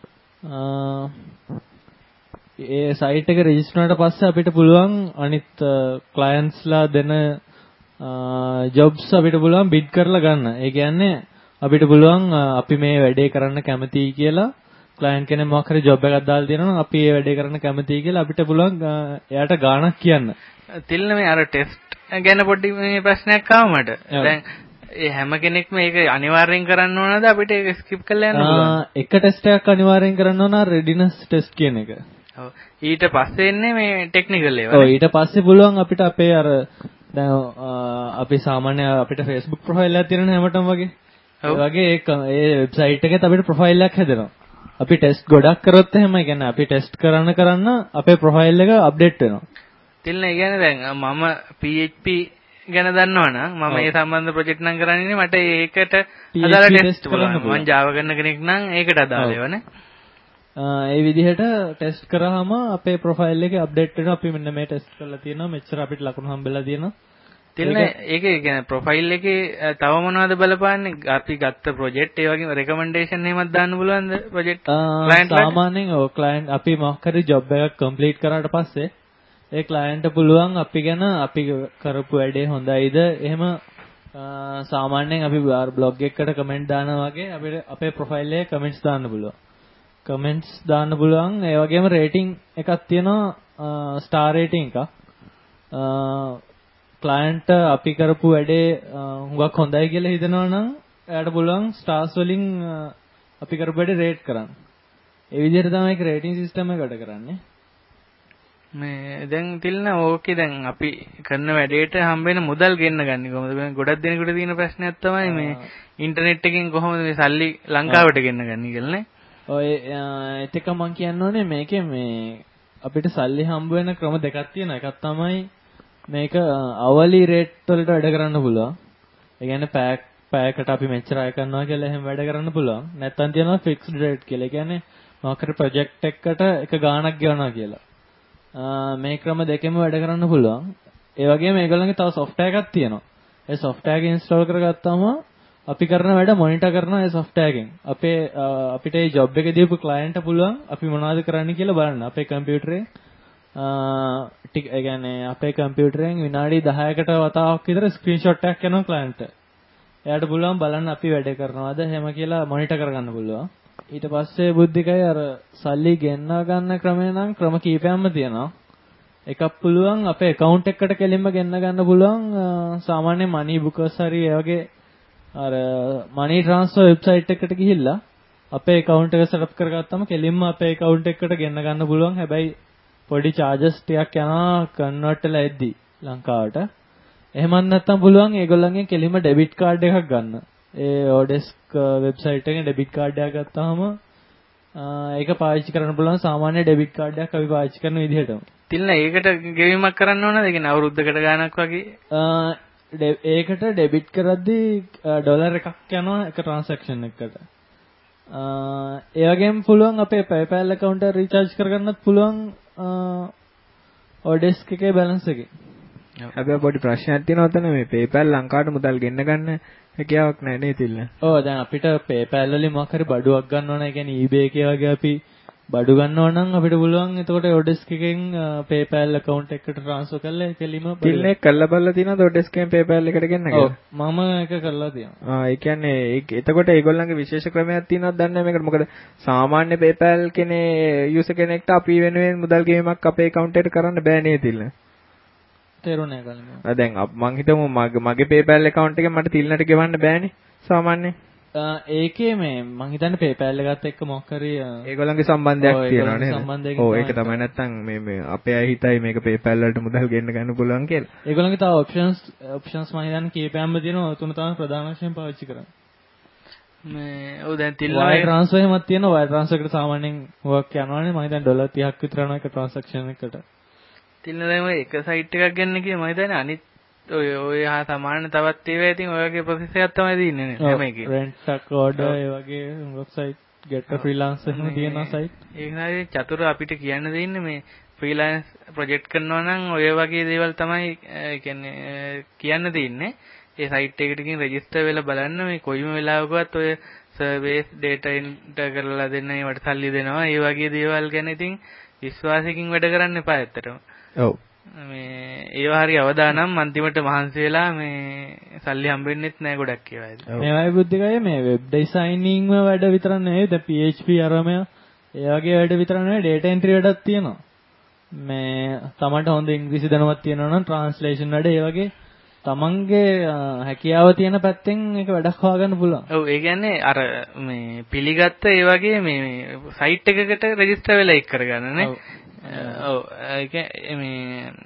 ඒ සයිට් එක රෙජිස්ටර් වුණාට පස්සේ අපිට පුළුවන් අනිත් ක්ලයන්ට්ස්ලා දෙන ජොබ්ස් අපිට පුළුවන් බිඩ් කරලා ගන්න. ඒ කියන්නේ අපිට පුළුවන් අපි මේ වැඩේ කරන්න කැමතියි කියලා ක්ලයන්ට් කෙනෙක් මොකක් හරි ජොබ් එකක් දාලා දෙනවා නම් අපි ඒ වැඩේ කරන්න කැමතියි කියලා අපිට පුළුවන් එයාට ගාණක් කියන්න. තිල්න මේ අර ටෙස්ට් ගැන පොඩි මේ ප්‍රශ්නයක් ආවා මට. දැන් ඒ හැම කෙනෙක්ම ඒක අනිවාර්යෙන් කරන්න ඕනද අපිට ඒක ස්කිප් කරලා යන්න පුළුවන්? එක ටෙස්ට් එකක් අනිවාර්යෙන් කරන්න ඕන readiness test කියන එක. ඔව්. ඊට පස්සේ එන්නේ මේ ටෙක්නිකල් ඒවා. ඔව් ඊට පස්සේ පුළුවන් අපිට අපේ අර දැන් අපි සාමාන්‍ය අපිට Facebook ප්‍රොෆයිල් එකක් තියෙනනේ හැමතැනම වගේ. ඒ වගේ ඒ වෙබ්සයිට් එකෙත් අපිට ප්‍රොෆයිල් එකක් හැදෙනවා. අපි ටෙස්ට් ගොඩක් කරොත් එහෙම කියන්නේ අපි ටෙස්ට් කරන්න අපේ ප්‍රොෆයිල් එක අප්ඩේට් වෙනවා. තිල්න ඒ කියන්නේ දැන් මම PHP ගැන දන්නවනම් මම ඒ සම්බන්ධ ප්‍රොජෙක්ට් නම් කරන්නේ මට ඒකට අදාළ ටෙස්ට් බලන්න. මම Java කරන කෙනෙක් නම් ඒකට අදාළ ඒවා නේ. ඒ විදිහට ටෙස්ට් කරාම අපේ ප්‍රොෆයිල් එකේ අප්ඩේට් වෙනවා. අපි මෙන්න මේ ටෙස්ට් කරලා තියෙනවා. මෙච්චර අපිට ලකුණු හම්බෙලා තියෙනවා. තිල්න ඒකේ කියන්නේ ප්‍රොෆයිල් එකේ තව මොනවද බලපාන්නේ? අපි ගත්ත ප්‍රොජෙක්ට් ඒ වගේම රෙකමෙන්ඩේෂන් එහෙමත් දාන්න පුළුවන්ද ප්‍රොජෙක්ට් ක්ලයන්ට් ලාට? සාමාන්‍යයෙන් ඔව් ක්ලයන්ට් අපි මොකක් හරි ජොබ් එකක් කම්ප්ලීට් කරාට පස්සේ ඒ ක්ලයන්ට් පුළුවන් අපි ගැන අපි කරපු වැඩේ හොඳයිද එහෙම සාමාන්‍යයෙන් අපි බ්ලොග් එකකට කමෙන්ට් දානවා වගේ අපිට අපේ ප්‍රොෆයිල් එකේ කමෙන්ට්ස් දාන්න පුළුවන්. කමෙන්ට්ස් දාන්න පුළුවන්. ඒ වගේම රේටින් එකක් තියෙනවා ස්ටාර් රේටින් එකක්. ක්ලයන්ට් අපි කරපු වැඩේ හුඟක් හොඳයි කියලා හිතනවා නම් එයාට පුළුවන් ස්ටාර්ස් වලින් අපි කරපු වැඩේ රේට් කරන්න. ඒ විදිහට තමයි ඒක රේටින් සිස්ටම් එක වැඩ කරන්නේ. මේ දැන් තිල්න ඕකේ දැන් අපි කරන වැඩේට හම්බ වෙන මුදල් ගෙන්න ගන්නේ කොහොමද? මේ ගොඩක් දෙනෙකුට තියෙන ප්‍රශ්නයක් තමයි මේ ඉන්ටර්නෙට් එකෙන් කොහොමද මේ සල්ලි ලංකාවට ගෙන්න ගන්නේ කියලා නේ. ඔය ඒත් එක මම කියන්න ඕනේ මේකේ මේ අපිට සල්ලි හම්බ වෙන ක්‍රම දෙකක් තියෙනවා. එකක් තමයි මේක අවලි රේට් වලට වැඩ කරන්න පුළුවන්. ඒ කියන්නේ පැයකට අපි මෙච්චර අය කරනවා කියලා එහෙම වැඩ කරන්න පුළුවන්. නැත්නම් තියෙනවා ෆික්ස්ඩ් රේට් කියලා. ඒ කියන්නේ මොකක්ද ප්‍රොජෙක්ට් එකකට එක ගාණක් ගෙවනවා කියලා. මේ ක්‍රම දෙකෙම වැඩ කරන්න පුළුවන්. ඒ වගේම ඒගොල්ලන්ගේ තව software එකක් තියෙනවා. ඒ software එක install කරගත්තාම අපි කරන වැඩ මොනිටර් කරනවා ඒ software එකෙන්. අපිට මේ job එක දීපු client පුළුවන් අපි මොනවද කරන්න කියලා බලන්න. අපේ කම්පියුටරේ ඒ කියන්නේ අපේ කම්පියුටරෙන් විනාඩි 10කට වතාවක් විතර ස්ක්‍රීන්ෂොට් එකක් යනවා client. එයාට පුළුවන් බලන්න අපි වැඩ කරනවද එහෙම කියලා මොනිටර් කරගන්න පුළුවන්. ඊට පස්සේ බුද්ධිකයි අර සල්ලි ගෙන්නා ගන්න ක්‍රමය නම් ක්‍රම කීපයක්ම තියෙනවා. එකක් පුළුවන් අපේ account එකකට කෙලින්ම ගෙන්න ගන්න පුළුවන් සාමාන්‍ය money bookers හරි ඒ වගේ අර money transfer website එකකට ගිහිල්ලා අපේ account එක set up කරගත්තම කෙලින්ම අපේ account එකකට ගෙන්න ගන්න පුළුවන්. හැබැයි පොඩි charges ටිකක් යනවා convert වෙලා එද්දි ලංකාවට. එහෙමත් නැත්නම් පුළුවන් ඒගොල්ලන්ගෙන් කෙලින්ම debit card එකක් ගන්න. ඒ Odesk website එකේ debit card එකක් ගත්තාම ඒක පාවිච්චි කරන්න පුළුවන් සාමාන්‍ය debit card එකක් අපි පාවිච්චි කරන විදිහටම. තිල්න ඒකට ගෙවීමක් කරන්න ඕනද? ඒ කියන්නේ අවුරුද්දකට ගාණක් වගේ. ඒකට debit කරද්දී ඩොලර් එකක් යනවා එක transaction එකකට. ඒ වගේම පුළුවන් අපේ PayPal account එක recharge කරගන්නත් පුළුවන් Odesk එකේ balance එකේ. හැබැයි පොඩි ප්‍රශ්නයක් තියෙනවා තන මේ PayPal ලංකාවට මුදල් ගෙන්න ගන්න හැකියාවක් නැහැ නේද තිල්ල? ඔව් දැන් අපිට PayPal වලින් මොකක් හරි බඩුවක් ගන්න ඕන. ඒ කියන්නේ eBay එකේ වගේ අපි බඩු ගන්නවා නම් අපිට පුළුවන් එතකොට Odesk එකෙන් PayPal account එකට transfer කරලා කෙලිම තිල්ල එක කළා බලලා තියෙනවද Odesk එකෙන් PayPal එකට ගෙන්න කියලා? ඔව් මම ඒක කරලා තියෙනවා. ඒ කියන්නේ එතකොට ඒගොල්ලන්ගේ විශේෂ ක්‍රමයක් තියෙනවද දන්නේ නැහැ මේකට. මොකද සාමාන්‍ය PayPal user කෙනෙක්ට අපි වෙනුවෙන් මුදල් ගෙවීමක් අපේ account එකට කරන්න බෑ නේද තිල්ල? තේරුණා ගලම. දැන් මං හිතමු මගේ PayPal account එකෙන් මට තිල්නට ගෙවන්න බෑනේ සාමාන්‍යයෙන්. ඒකේ මේ මං හිතන්නේ PayPal එකත් එක්ක මොකක් හරි ඒගොල්ලන්ගේ සම්බන්ධයක් තියෙනවා නේද? ඔව් ඒක තමයි නැත්තම් මේ අපේ අය හිතයි මේක PayPal වලට මුදල් ගෙන්න ගන්න පුළුවන් කියලා. ඒගොල්ලන්ගේ තව ඔප්ෂන්ස් මම හිතන්නේ කීපයක්ම තියෙනවා. තුන තමයි ප්‍රධාන වශයෙන් පාවිච්චි කරන්නේ. මේ ඔව් දැන් තිල්න wire transfer එකක් තියෙනවා. wire transfer එකට සාමාන්‍යයෙන් හුවක් යනවානේ. මම හිතන්නේ ඩොලර් 30ක් විතර යනවා එක transaction එකකට. තිල්න දැන් ඔය එක සයිට් එකක් ගන්න කිය මම හිතන්නේ අනිත් ඔය හා සමාන තවත් ඒවා ඉතින් ඔය වගේ ප්‍රොසෙස් එකක් තමයි දින්නේ නේ හැම එකේ. rent order ඒ වගේ වෙබ්සයිට් get a freelancer එහෙම තියෙන සයිට්. ඒක නේද චතුර අපිට කියන්න දෙන්නේ මේ ෆ්‍රීලාන්ස් ප්‍රොජෙක්ට් කරනවා නම් ඔය වගේ දේවල් තමයි කියන්නේ කියන්න දෙන්නේ. ඒ සයිට් එකට ගිහින් රෙජිස්ටර් වෙලා බලන්න මේ කොයිම වෙලාවකවත් ඔය සර්වේස් data enter කරලා දෙන්න ඒවට සල්ලි දෙනවා. ඒ වගේ දේවල් ගැන ඉතින් විශ්වාසයෙන් වැඩ කරන්න එපා ඇත්තටම. ඔව්. මේ ඒවා හරි අවදානම් අන්තිමට මහන්සි වෙලා මේ සල්ලි හම්බෙන්නෙත් නෑ ගොඩක් ඒවා. මේවයි බුද්ධිකය මේ වෙබ් ඩිසයිනින්ග් වැඩ විතර නෙවෙයි. ද PHP අරමය ඒ වගේ වැඩ විතර නෙවෙයි data entry වැඩක් තියෙනවා. මේ තමන්ට හොඳ ඉංග්‍රීසි දැනුමක් තියෙනවා නම් translation වැඩ ඒ වගේ තමන්ගේ හැකියාව තියෙන පැත්තෙන් ඒක වැඩක් හොයාගන්න පුළුවන්. ඔව් ඒ කියන්නේ අර මේ පිළිගත්ත ඒ වගේ මේ සයිට් එකකට රෙජිස්ටර් වෙලා එක් කරගන්න නේ. ඔව් ඒක මේ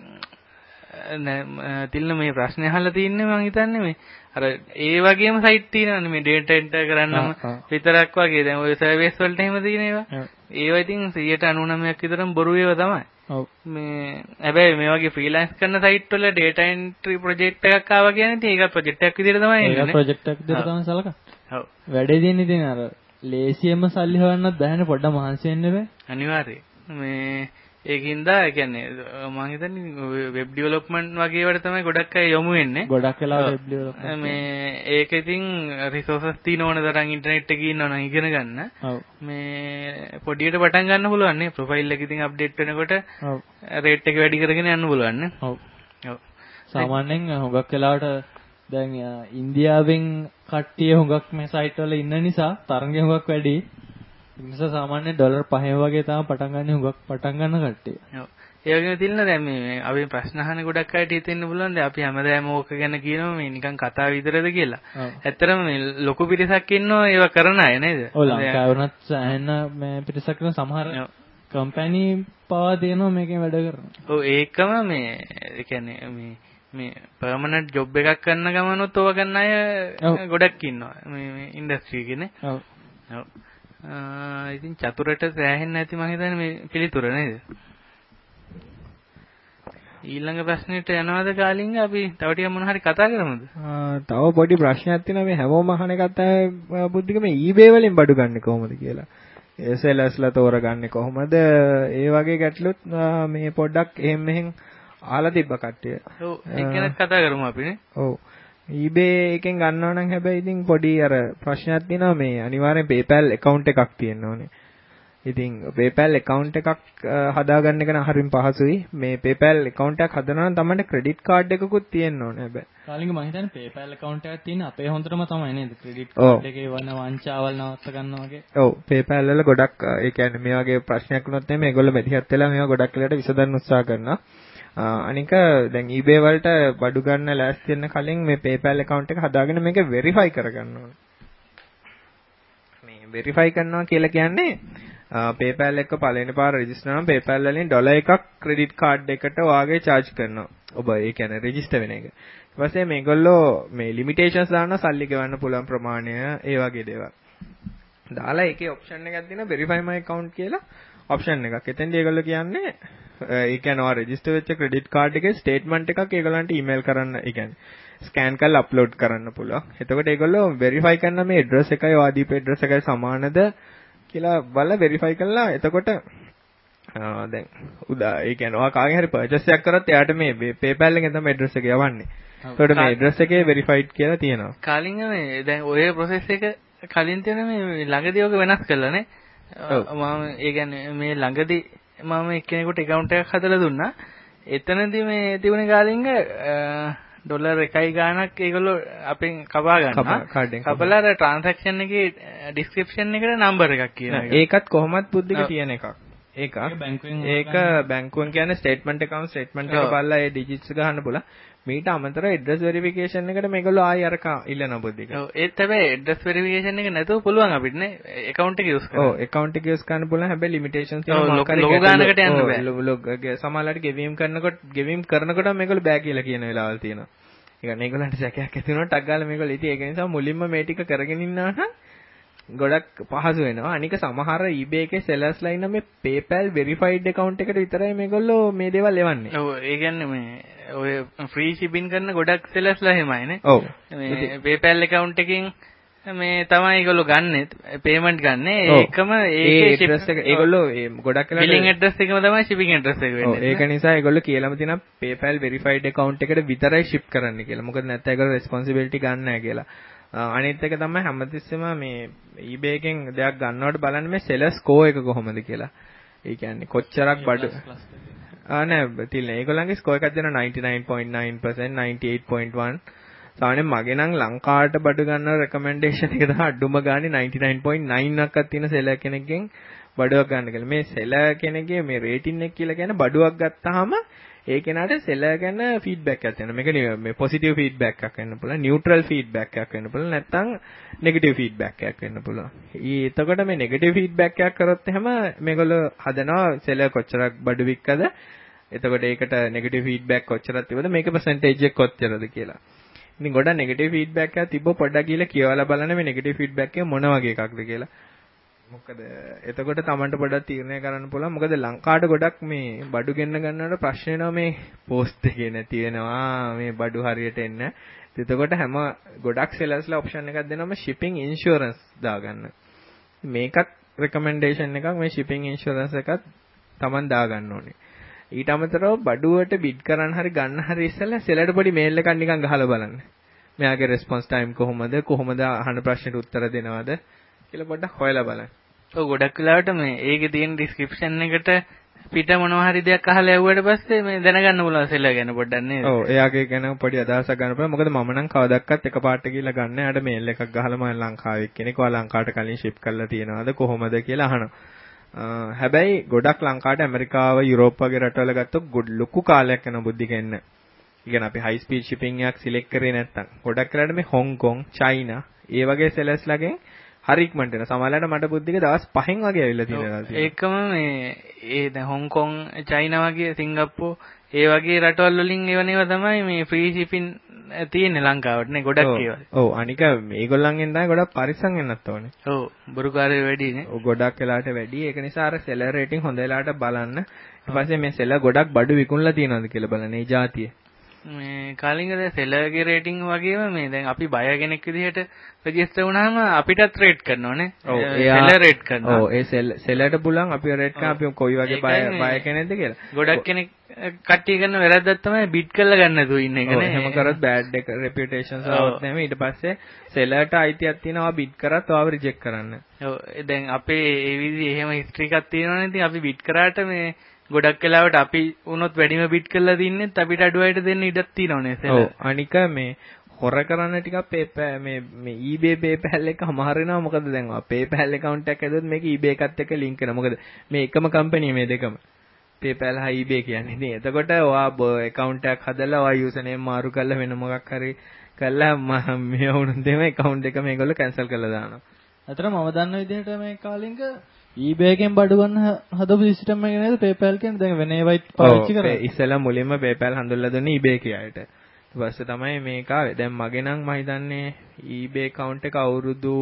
තිල්න මේ ප්‍රශ්නේ අහලා තින්නේ මම හිතන්නේ මේ අර ඒ වගේම සයිට් තියෙනවානේ මේ data enter කරන්නම විතරක් වගේ. දැන් ඔය සර්විස් වලට එහෙම තියෙන ඒවා. ඒවා ඉතින් 99%ක් විතරම බොරු ඒවා තමයි. ඔව් මේ හැබැයි මේ වගේ ෆ්‍රීලාන්ස් කරන සයිට් වල data entry project එකක් ආවා කියන්නේ ඉතින් ඒක project එකක් විදිහට තමයි එන්නේ. ඒක project එකක් විදිහට තමයි සලකන්නේ. ඔව්. වැඩේ දෙන්නේ ඉතින් අර ලේසියෙන්ම සල්ලි හොයන්නත් බෑනේ පොඩ්ඩක් මහන්සි වෙන්න බෑ. අනිවාර්යයෙන්. මේ ඒකින්ද ඒ කියන්නේ මම හිතන්නේ වෙබ් ඩෙවලොප්මන්ට් වගේ ඒවාට තමයි ගොඩක් අය යොමු වෙන්නේ. ගොඩක් වෙලා වෙබ් ඩෙවලොප්මන්ට්. මේ ඒක ඉතින් රිසෝසස් තියෙන ඕන තරම් ඉන්ටර්නෙට් එකේ ඉන්නවනම් ඉගෙන ගන්න. ඔව්. මේ පොඩියට පටන් ගන්න පුළුවන් නේ. ප්‍රොෆයිල් එක ඉතින් අප්ඩේට් වෙනකොට ඔව්. රේට් එක වැඩි කරගෙන යන්න පුළුවන් නේ. ඔව්. ඔව්. සාමාන්‍යයෙන් හුඟක් වෙලාවට දැන් ඉන්දියාවෙන් කට්ටිය හුඟක් මේ සයිට් වල ඉන්න නිසා තරංගය හුඟක් වැඩි. ඒ නිසා සාමාන්‍ය ඩොලර් 5 වගේ තමයි පටන් ගන්න හුඟක් පටන් ගන්න කට්ටිය. ඔව්. ඒ වගේම තියෙනවා දැන් මේ අපි ප්‍රශ්න අහන ගොඩක් අයට හිතෙන්න පුළුවන් දැන් අපි හැමදාම ඕක ගැන කියනවා මේ නිකන් කතා විතරද කියලා. ඇත්තටම මේ ලොකු පිරිසක් ඉන්නවා ඒව කරන අය නේද? ඔව් ලංකාවේ වුණත් සෑහෙන මේ පිරිසක් ඉන්න සමහර කම්පැනි පවා දෙනවා මේකෙන් වැඩ කරනවා. ඔව් ඒකම මේ ඒ කියන්නේ මේ පර්මනන්ට් ජොබ් එකක් කරන ගමනොත් ඕවා ගන්න අය ගොඩක් ඉන්නවා මේ ඉන්ඩස්ට්‍රි එකේ. ඔව්. ඔව්. ඉතින් චතුරට සෑහෙන්නේ නැති මම හිතන්නේ මේ පිළිතුර නේද? ඊළඟ ප්‍රශ්නෙට යනවාද කාලින්ග අපි තව ටිකක් මොන හරි කතා කරමුද? තව පොඩි ප්‍රශ්නයක් තියෙනවා මේ හැමෝම අහන එකත් බුද්ධික මේ eBay වලින් බඩු ගන්න කොහොමද කියලා. ඒ සෙලර්ස්ලා තෝරගන්නේ කොහොමද? ඒ වගේ ගැටලුත් මේ පොඩ්ඩක් එහෙම මෙහෙන් ආලා තිබ්බ කට්ටිය. ඔව් ඒක ගැන කතා කරමු අපිනේ. ඔව්. eBay එකෙන් ගන්නවා නම් හැබැයි ඉතින් පොඩි අර ප්‍රශ්නයක් තියෙනවා මේ අනිවාර්යෙන් PayPal account එකක් තියෙන්න ඕනේ. ඉතින් PayPal account එකක් හදාගන්න එක නම් හරිම පහසුයි. මේ PayPal account එකක් හදනවා නම් තමයි credit card එකකුත් තියෙන්න ඕනේ හැබැයි. කාලින්ග මම හිතන්නේ PayPal account එකක් තියෙන අපේ හොඳටම තමයි නේද? credit card එකේ වන වංචාවල් නවත්ත ගන්නවා වගේ. ඔව් PayPal වල ගොඩක් ඒ කියන්නේ මේ වගේ ප්‍රශ්නයක් වුණොත් එමේ මේගොල්ලෝ මෙදිහත් වෙලා මේවා ගොඩක් වෙලාට විසඳන්න උත්සාහ කරනවා. අනික දැන් eBay වලට බඩු ගන්න ලෑස්ති වෙන්න කලින් මේ PayPal account එක හදාගෙන මේක verify කරගන්න ඕනේ. මේ verify කරනවා කියලා කියන්නේ PayPal එක පළවෙනි පාර රෙජිස්ටර් නම් PayPal වලින් ඩොලර් එකක් ක්‍රෙඩිට් කාඩ් එකට වාගේ charge කරනවා. ඔබ ඒ කියන්නේ රෙජිස්ටර් වෙන එක. ඊට පස්සේ මේගොල්ලෝ මේ limitations දානවා සල්ලි ගෙවන්න පුළුවන් ප්‍රමාණය ඒ වගේ දේවල්. දාලා ඒකේ option එකක් දෙනවා verify my account කියලා option එකක්. එතෙන්දී ඒගොල්ලෝ කියන්නේ ඒ කියන්නේ ඔය රෙජිස්ටර් වෙච්ච ක්‍රෙඩිට් කාඩ් එකේ ස්ටේට්මන්ට් එකක් ඒගොල්ලන්ට ඊමේල් කරන්න, ඒ කියන්නේ ස්කෑන් කරලා අප්ලෝඩ් කරන්න පුළුවන්. එතකොට ඒගොල්ලෝ verify කරන මේ address එකයි වාදීප address එකයි සමානද කියලා බලලා verify කළා. එතකොට දැන් ඒ කියන්නේ ඔයා කාගෙන් හරි purchase එකක් කරත් එයාට මේ PayPal එකෙන් තමයි address එක යවන්නේ. එතකොට මේ address එකේ verified කියලා තියෙනවා. කාලින්ග මේ දැන් ඔය process එක කලින් තියෙන මේ ළඟදී ඔක වෙනස් කළා නේ. මම ඒ කියන්නේ මේ ළඟදී මම එක්කෙනෙකුට account එකක් හදලා දුන්නා. එතනදී මේ තිබුණේ කාලින්ග ඩොලර් 1 ගාණක් ඒගොල්ලෝ අපෙන් කපා ගන්නවා. කපලා අර ට්‍රාන්සැක්ෂන් එකේ ඩිස්ක්‍රිප්ෂන් එකට නම්බර් එකක් කියනවා. ඒකත් කොහොමත් බුද්ධික තියෙන එකක්. ඒක බැංකුවෙන් කියන්නේ ස්ටේට්මන්ට් account statement එක බලලා ඒ ඩිජිට්ස් ගහන්න පුළුවන්. මීට අමතරව address verification එකට මේගොල්ලෝ ආයෙ අර ඉල්ලන බුද්ධික. ඔව් ඒත් හැබැයි address verification එක නැතුව පුළුවන් අපිට නේ account එක use කරන්න. ඔව් account එක use කරන්න පුළුවන්. හැබැයි limitations තියෙනවා. ලොකු ගානකට යන්න බෑ. සමහරවිට ගෙවීම් කරනකොට මේගොල්ලෝ බෑ කියලා කියන වෙලාවල් තියෙනවා. ඒ කියන්නේ ඒගොල්ලන්ට සැකයක් ඇති වුණොත් ටක් ගාලා මේගොල්ලෝ ඉතින් ඒක නිසා මුලින්ම මේ ටික කරගෙන ඉන්නවා නම් ගොඩක් පහසු වෙනවා. අනික සමහර eBay එකේ sellers line මේ PayPal verified account එකට විතරයි මේගොල්ලෝ මේ දේවල් එවන්නේ. ඔව් ඒ කියන්නේ මේ ඔය free shipping කරන ගොඩක් sellers එහෙමයි නේ. ඔව්. මේ PayPal account එකකින් මේ තමයි ඒගොල්ලෝ ගන්නෙ payment ගන්නෙ. ඒකම ඒකේ address එක ඒගොල්ලෝ ගොඩක් වෙලාවට billing address එකම තමයි shipping address එක වෙන්නේ. ඔව් ඒක නිසා ඒගොල්ලෝ කියලාම තියෙනවා PayPal verified account එකට විතරයි ship කරන්න කියලා. මොකද නැත්නම් ඒගොල්ලෝ responsibility ගන්න නැහැ කියලා. අනිත් එක තමයි හැමතිස්සෙම මේ eBay එකෙන් දෙයක් ගන්නවට බලන්න මේ seller score එක කොහොමද කියලා. ඒ කියන්නේ කොච්චරක් බඩු නෑ තිල්නේ ඒගොල්ලන්ගේ ස්කෝර් එකක් දෙනවා 99.9%, 98.1. සාමාන්‍යයෙන් මගේ නම් ලංකාවට බඩු ගන්න රෙකමෙන්ඩේෂන් එක තමයි අඩුම ගානේ 99.9 එකක් තියෙන සෙලර් කෙනෙක්ගෙන් බඩුවක් ගන්න කියලා. මේ සෙලර් කෙනෙක්ගේ මේ රේටින් එක කියලා කියන්නේ බඩුවක් ගත්තාම ඒ කෙනාට සෙලර් ගැන ෆීඩ්බැක් එකක් දෙනවා. මේක මේ පොසිටිව් ෆීඩ්බැක් එකක් වෙන්න පුළුවන්, නියුට්‍රල් ෆීඩ්බැක් එකක් වෙන්න පුළුවන්, නැත්නම් නෙගටිව් ෆීඩ්බැක් එකක් වෙන්න පුළුවන්. එතකොට මේ නෙගටිව් ෆීඩ්බැක් එකක් කරොත් එහෙම මේගොල්ලෝ හදනවා සෙලර් කොච්චරක් බඩු වික්කද, එතකොට ඒකට නෙගටිව් ෆීඩ්බැක් කොච්චරක් තිබුණද, මේක පර්සන්ටේජ් එක කොච්චරද කියලා. ඉතින් ගොඩක් නෙගටිව් ෆීඩ්බැක් එකක් තිබ්බ පොඩ්ඩක් ගිහලා කියවලා බලන්න මේ නෙගටිව් ෆීඩ්බැක් එක මොන වගේ එකක්ද කියලා. මොකද එතකොට Tamanට පොඩ්ඩක් තීරණය කරන්න පුළුවන්. මොකද ලංකාවට ගොඩක් මේ බඩු ගෙන්න ගන්නවට ප්‍රශ්න වෙනවා මේ පෝස්ට් එකේ නැති වෙනවා, මේ බඩු හරියට එන්නේ. එතකොට හැම ගොඩක් සෙලර්ස්ලා ඔප්ෂන් එකක් දෙනවා shipping insurance දාගන්න. මේකත් recommendation එකක්, මේ shipping insurance එකත් Taman දාගන්න ඕනේ. ඊට අමතරව බඩුවට බිඩ් කරන්න හරි ගන්න හරි ඉස්සෙල්ලා සෙලර්ට පොඩි මේල් එකක් නිකන් ගහලා බලන්න. මෙයාගේ response time කොහොමද අහන ප්‍රශ්නෙට උත්තර දෙනවද කියලා පොඩ්ඩක් හොයලා බලන්න. ඔව් ගොඩක් වෙලාවට මේ ඒකේ තියෙන description එකට පිට මොනවා හරි දෙයක් අහලා ඇහුවට පස්සේ මේ දැනගන්න පුළුවන් සෙල්ල ගැන පොඩ්ඩක් නේද? ඔව් එයාගේ ගැන පොඩි අදහසක් ගන්න පුළුවන්. මොකද මම නම් කවදාවත් එකපාරට ගිහලා ගන්න යාට මේල් එකක් ගහලා මම ලංකාවේ කෙනෙක් ඔයා ලංකාවට කලින් ෂිප් කරලා තියෙනවද කොහොමද කියලා අහනවා. හැබැයි ගොඩක් ලංකාවට ඇමරිකාව යුරෝප් වගේ රටවල ගත්තොත් ලොකු කාලයක් යන බුද්ධි කෙන්න. ඉතින් අපි හයි ස්පීඩ් shipping එකක් සිලෙක්ට් කරේ නැත්තම් ගොඩක් වෙලාවට මේ හොංකොං, චයිනා ඒ වගේ සෙලර්ස් ලගෙන් හරි ඉක්මනට එන. සමහරවිට මට බුද්ධික දවස් 5න් වගේ ඇවිල්ලා තියෙනවා. ඒකම මේ ඒ දැන් හොංකොං, චයිනා වගේ සිංගප්පූර් ඒ වගේ රටවල් වලින් එවනේවා තමයි මේ ෆ්‍රී shipping තියෙන්නේ ලංකාවට නේ ගොඩක් ඒවා. ඔව් අනික මේගොල්ලන්ගෙන් තමයි ගොඩක් පරිස්සම් වෙන්නත් ඕනේ. ඔව් බොරුකාරයෝ වැඩි නේ. ඔව් ගොඩක් වෙලාවට වැඩි. ඒක නිසා අර සෙලර් රේටින් හොඳ වෙලාවට බලන්න. ඊට පස්සේ මේ සෙලර් ගොඩක් බඩු විකුණලා තියෙනවද කියලා බලන්න ඒ જાතිය. මේ කලින්ද සෙලර්ගේ රේටින් වගේම මේ දැන් අපි බය කෙනෙක් විදිහට රෙජිස්ටර් වුණාම අපිටත් රේට් කරනවානේ. ඔව් සෙලර් රේට් කරනවා. ඔව් ඒ සෙලර්ට පුළුවන් අපි රේට් කරන අපි කොයි වගේ බය කෙනෙක්ද කියලා. ගොඩක් කෙනෙක් කට්ටිය කරන වැරද්දක් තමයි බිඩ් කරලා ගන්න නැතුව ඉන්න එක නේ. එහෙම කරත් බෑඩ් එක රෙපියුටේෂන්ස් આવත් නැමෙ ඊට පස්සේ සෙලර්ට අයිතියක් තියෙනවා බිඩ් කරත් ඔයාව රිජෙක්ට් කරන්න. ඔව් දැන් අපේ ඒ විදිහේ එහෙම හිස්ටරි එකක් තියෙනවනේ. ඉතින් අපි බිඩ් කරාට මේ ගොඩක් වෙලාවට අපි වුණොත් වැඩිම බිඩ් කරලා තින්නෙත් අපිට අඩුවයට දෙන්න ඉඩක් තියෙනවනේ සෙලර්. ඔව් අනික මේ හොර කරන්න ටිකක් PayPal මේ eBay PayPal එක අමාරු වෙනවා. මොකද දැන් PayPal account එකක් ඇදුවොත් මේක eBay එකත් එක්ක link වෙනවා. මොකද මේ එකම කම්පැනි මේ දෙකම. PayPal හා eBay කියන්නේ. ඉතින් එතකොට ඔයා account එකක් හදලා ඔයා username මාරු කරලා වෙන මොකක් හරි කරලා මේ වුණොත් එමේ account එක මේගොල්ලෝ cancel කරලා දානවා. අතන මම දන්න විදිහට මේ කාලින්ක eBay එකෙන් බඩු ගන්න හදපු සිස්ටම් එක නේද PayPal කියන්නේ දැන් වෙන ඒවයිත් පාවිච්චි කරන්නේ. ඔව් ඉස්සෙල්ලා මුලින්ම PayPal හඳුල්ලා දුන්නේ eBay කියලාට. ඊට පස්සේ තමයි මේක ආවේ. දැන් මගේ නම් මම හිතන්නේ eBay account එක අවුරුදු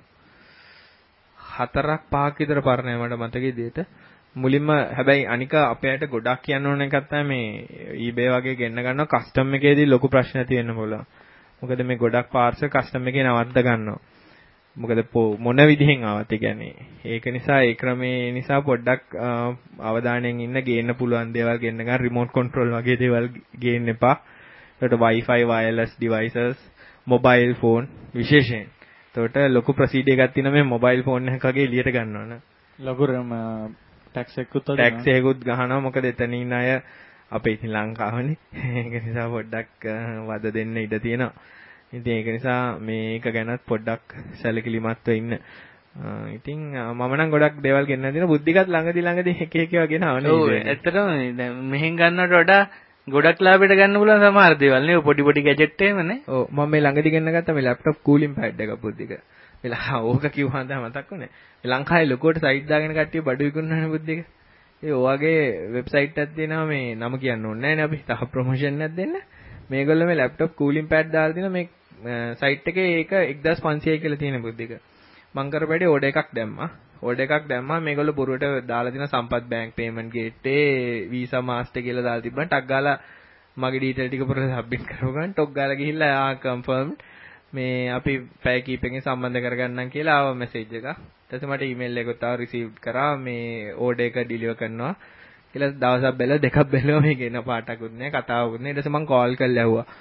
4ක් 5ක් විතර පරණයි මට මතක විදිහට. මුලින්ම හැබැයි අනික අපේට ගොඩක් කියන්න ඕන එකක් තමයි මේ eBay වගේ ගෙන්න ගන්නවා කස්ටම් එකේදී ලොකු ප්‍රශ්න ඇති වෙන්න පුළුවන්. මොකද මේ ගොඩක් පාර්සල් කස්ටම් එකේ නවත්ත ගන්නවා. මොකද මොන විදිහෙන් ආවත් ඒ කියන්නේ ඒක නිසා ඒ ක්‍රමේ නිසා පොඩ්ඩක් අවධානයෙන් ඉන්න ගේන්න පුළුවන් දේවල් ගෙන්න ගන්න රිමෝට් කන්ට්‍රෝල් වගේ දේවල් ගේන්න එපා. ඒකට Wi-Fi wireless devices mobile phone විශේෂයෙන්. ඒකට ලොකු ප්‍රොසීඩර් එකක් තියෙනවා මේ මොබයිල් ෆෝන් එකක් වගේ එළියට ගන්නවනේ. ලොකු ටැක්ස් එකකුත් ගහනවා. මොකද එතන ඉන්න අය අපේ ඉතින් ලංකාවනේ. ඒක නිසා පොඩ්ඩක් වද දෙන්න ඉඩ තියෙනවා. ඉතින් ඒක නිසා මේක ගැනත් පොඩ්ඩක් සැලකිලිමත්ව ඉන්න. ඉතින් මම නම් ගොඩක් දේවල් ගෙන්නන දින බුද්ධිකත් ළඟදී එක එක ඒවා ගෙනවනේ. ඔව් ඇත්තටම දැන් මෙහෙන් ගන්නවට වඩා ගොඩක් ලාභයට ගන්න පුළුවන් සමහර දේවල් නේ. පොඩි පොඩි ගැජට් එහෙමනේ. ඔව් මම මේ ළඟදී ගෙන්න ගත්තා මේ ලැප්ටොප් කූලින් පැඩ් එක බුද්ධික. එලා ඕක කිව්වම තමයි මතක් වුනේ. ලංකාවේ ලොකුවට සයිට් දාගෙන කට්ටිය බඩු විකුණනනේ බුද්ධික. ඒ ඔයගේ වෙබ්සයිට් එකක් තියෙනවා මේ නම කියන්න ඕනේ නැහැ නේ අපි. තව ප්‍රොමෝෂන් එකක් දෙන්න. මේගොල්ලෝ මේ ලැප්ටොප් කූලින් පැඩ් දාලා තියෙනවා මේ සයිට් එකේ ඒක 1500 කියලා තියෙන බුද්ධික. මං කරපැඩේ ඕඩර් එකක් දැම්මා. ඕඩර් එකක් දැම්මා මේගොල්ලෝ බොරුවට දාලා තියෙන සම්පත් බැංක් පේමන්ට් ගේට්ටේ වීසා මාස්ටර් කියලා දාලා තිබ්බම ටක් ගාලා මගේ ඩීටේල් ටික පුරලා සබ්මිට් කරව ගන්න ටොක් ගාලා ගිහිල්ලා ආ කන්ෆර්ම්ඩ් මේ අපි පැය කීපකින් සම්බන්ධ කරගන්නම් කියලා ආව මෙසේජ් එකක්. ඊට පස්සේ මට ඊමේල් එකක් ආව රිසීව් කරා මේ ඕඩර් එක ඩිලිවර් කරනවා කියලා දවසක් බැලුවා දෙකක් බැලුවා මේක එන පාටකුත් නෑ කතාවකුත් නෑ. ඊට පස්සේ මං කෝල් කරලා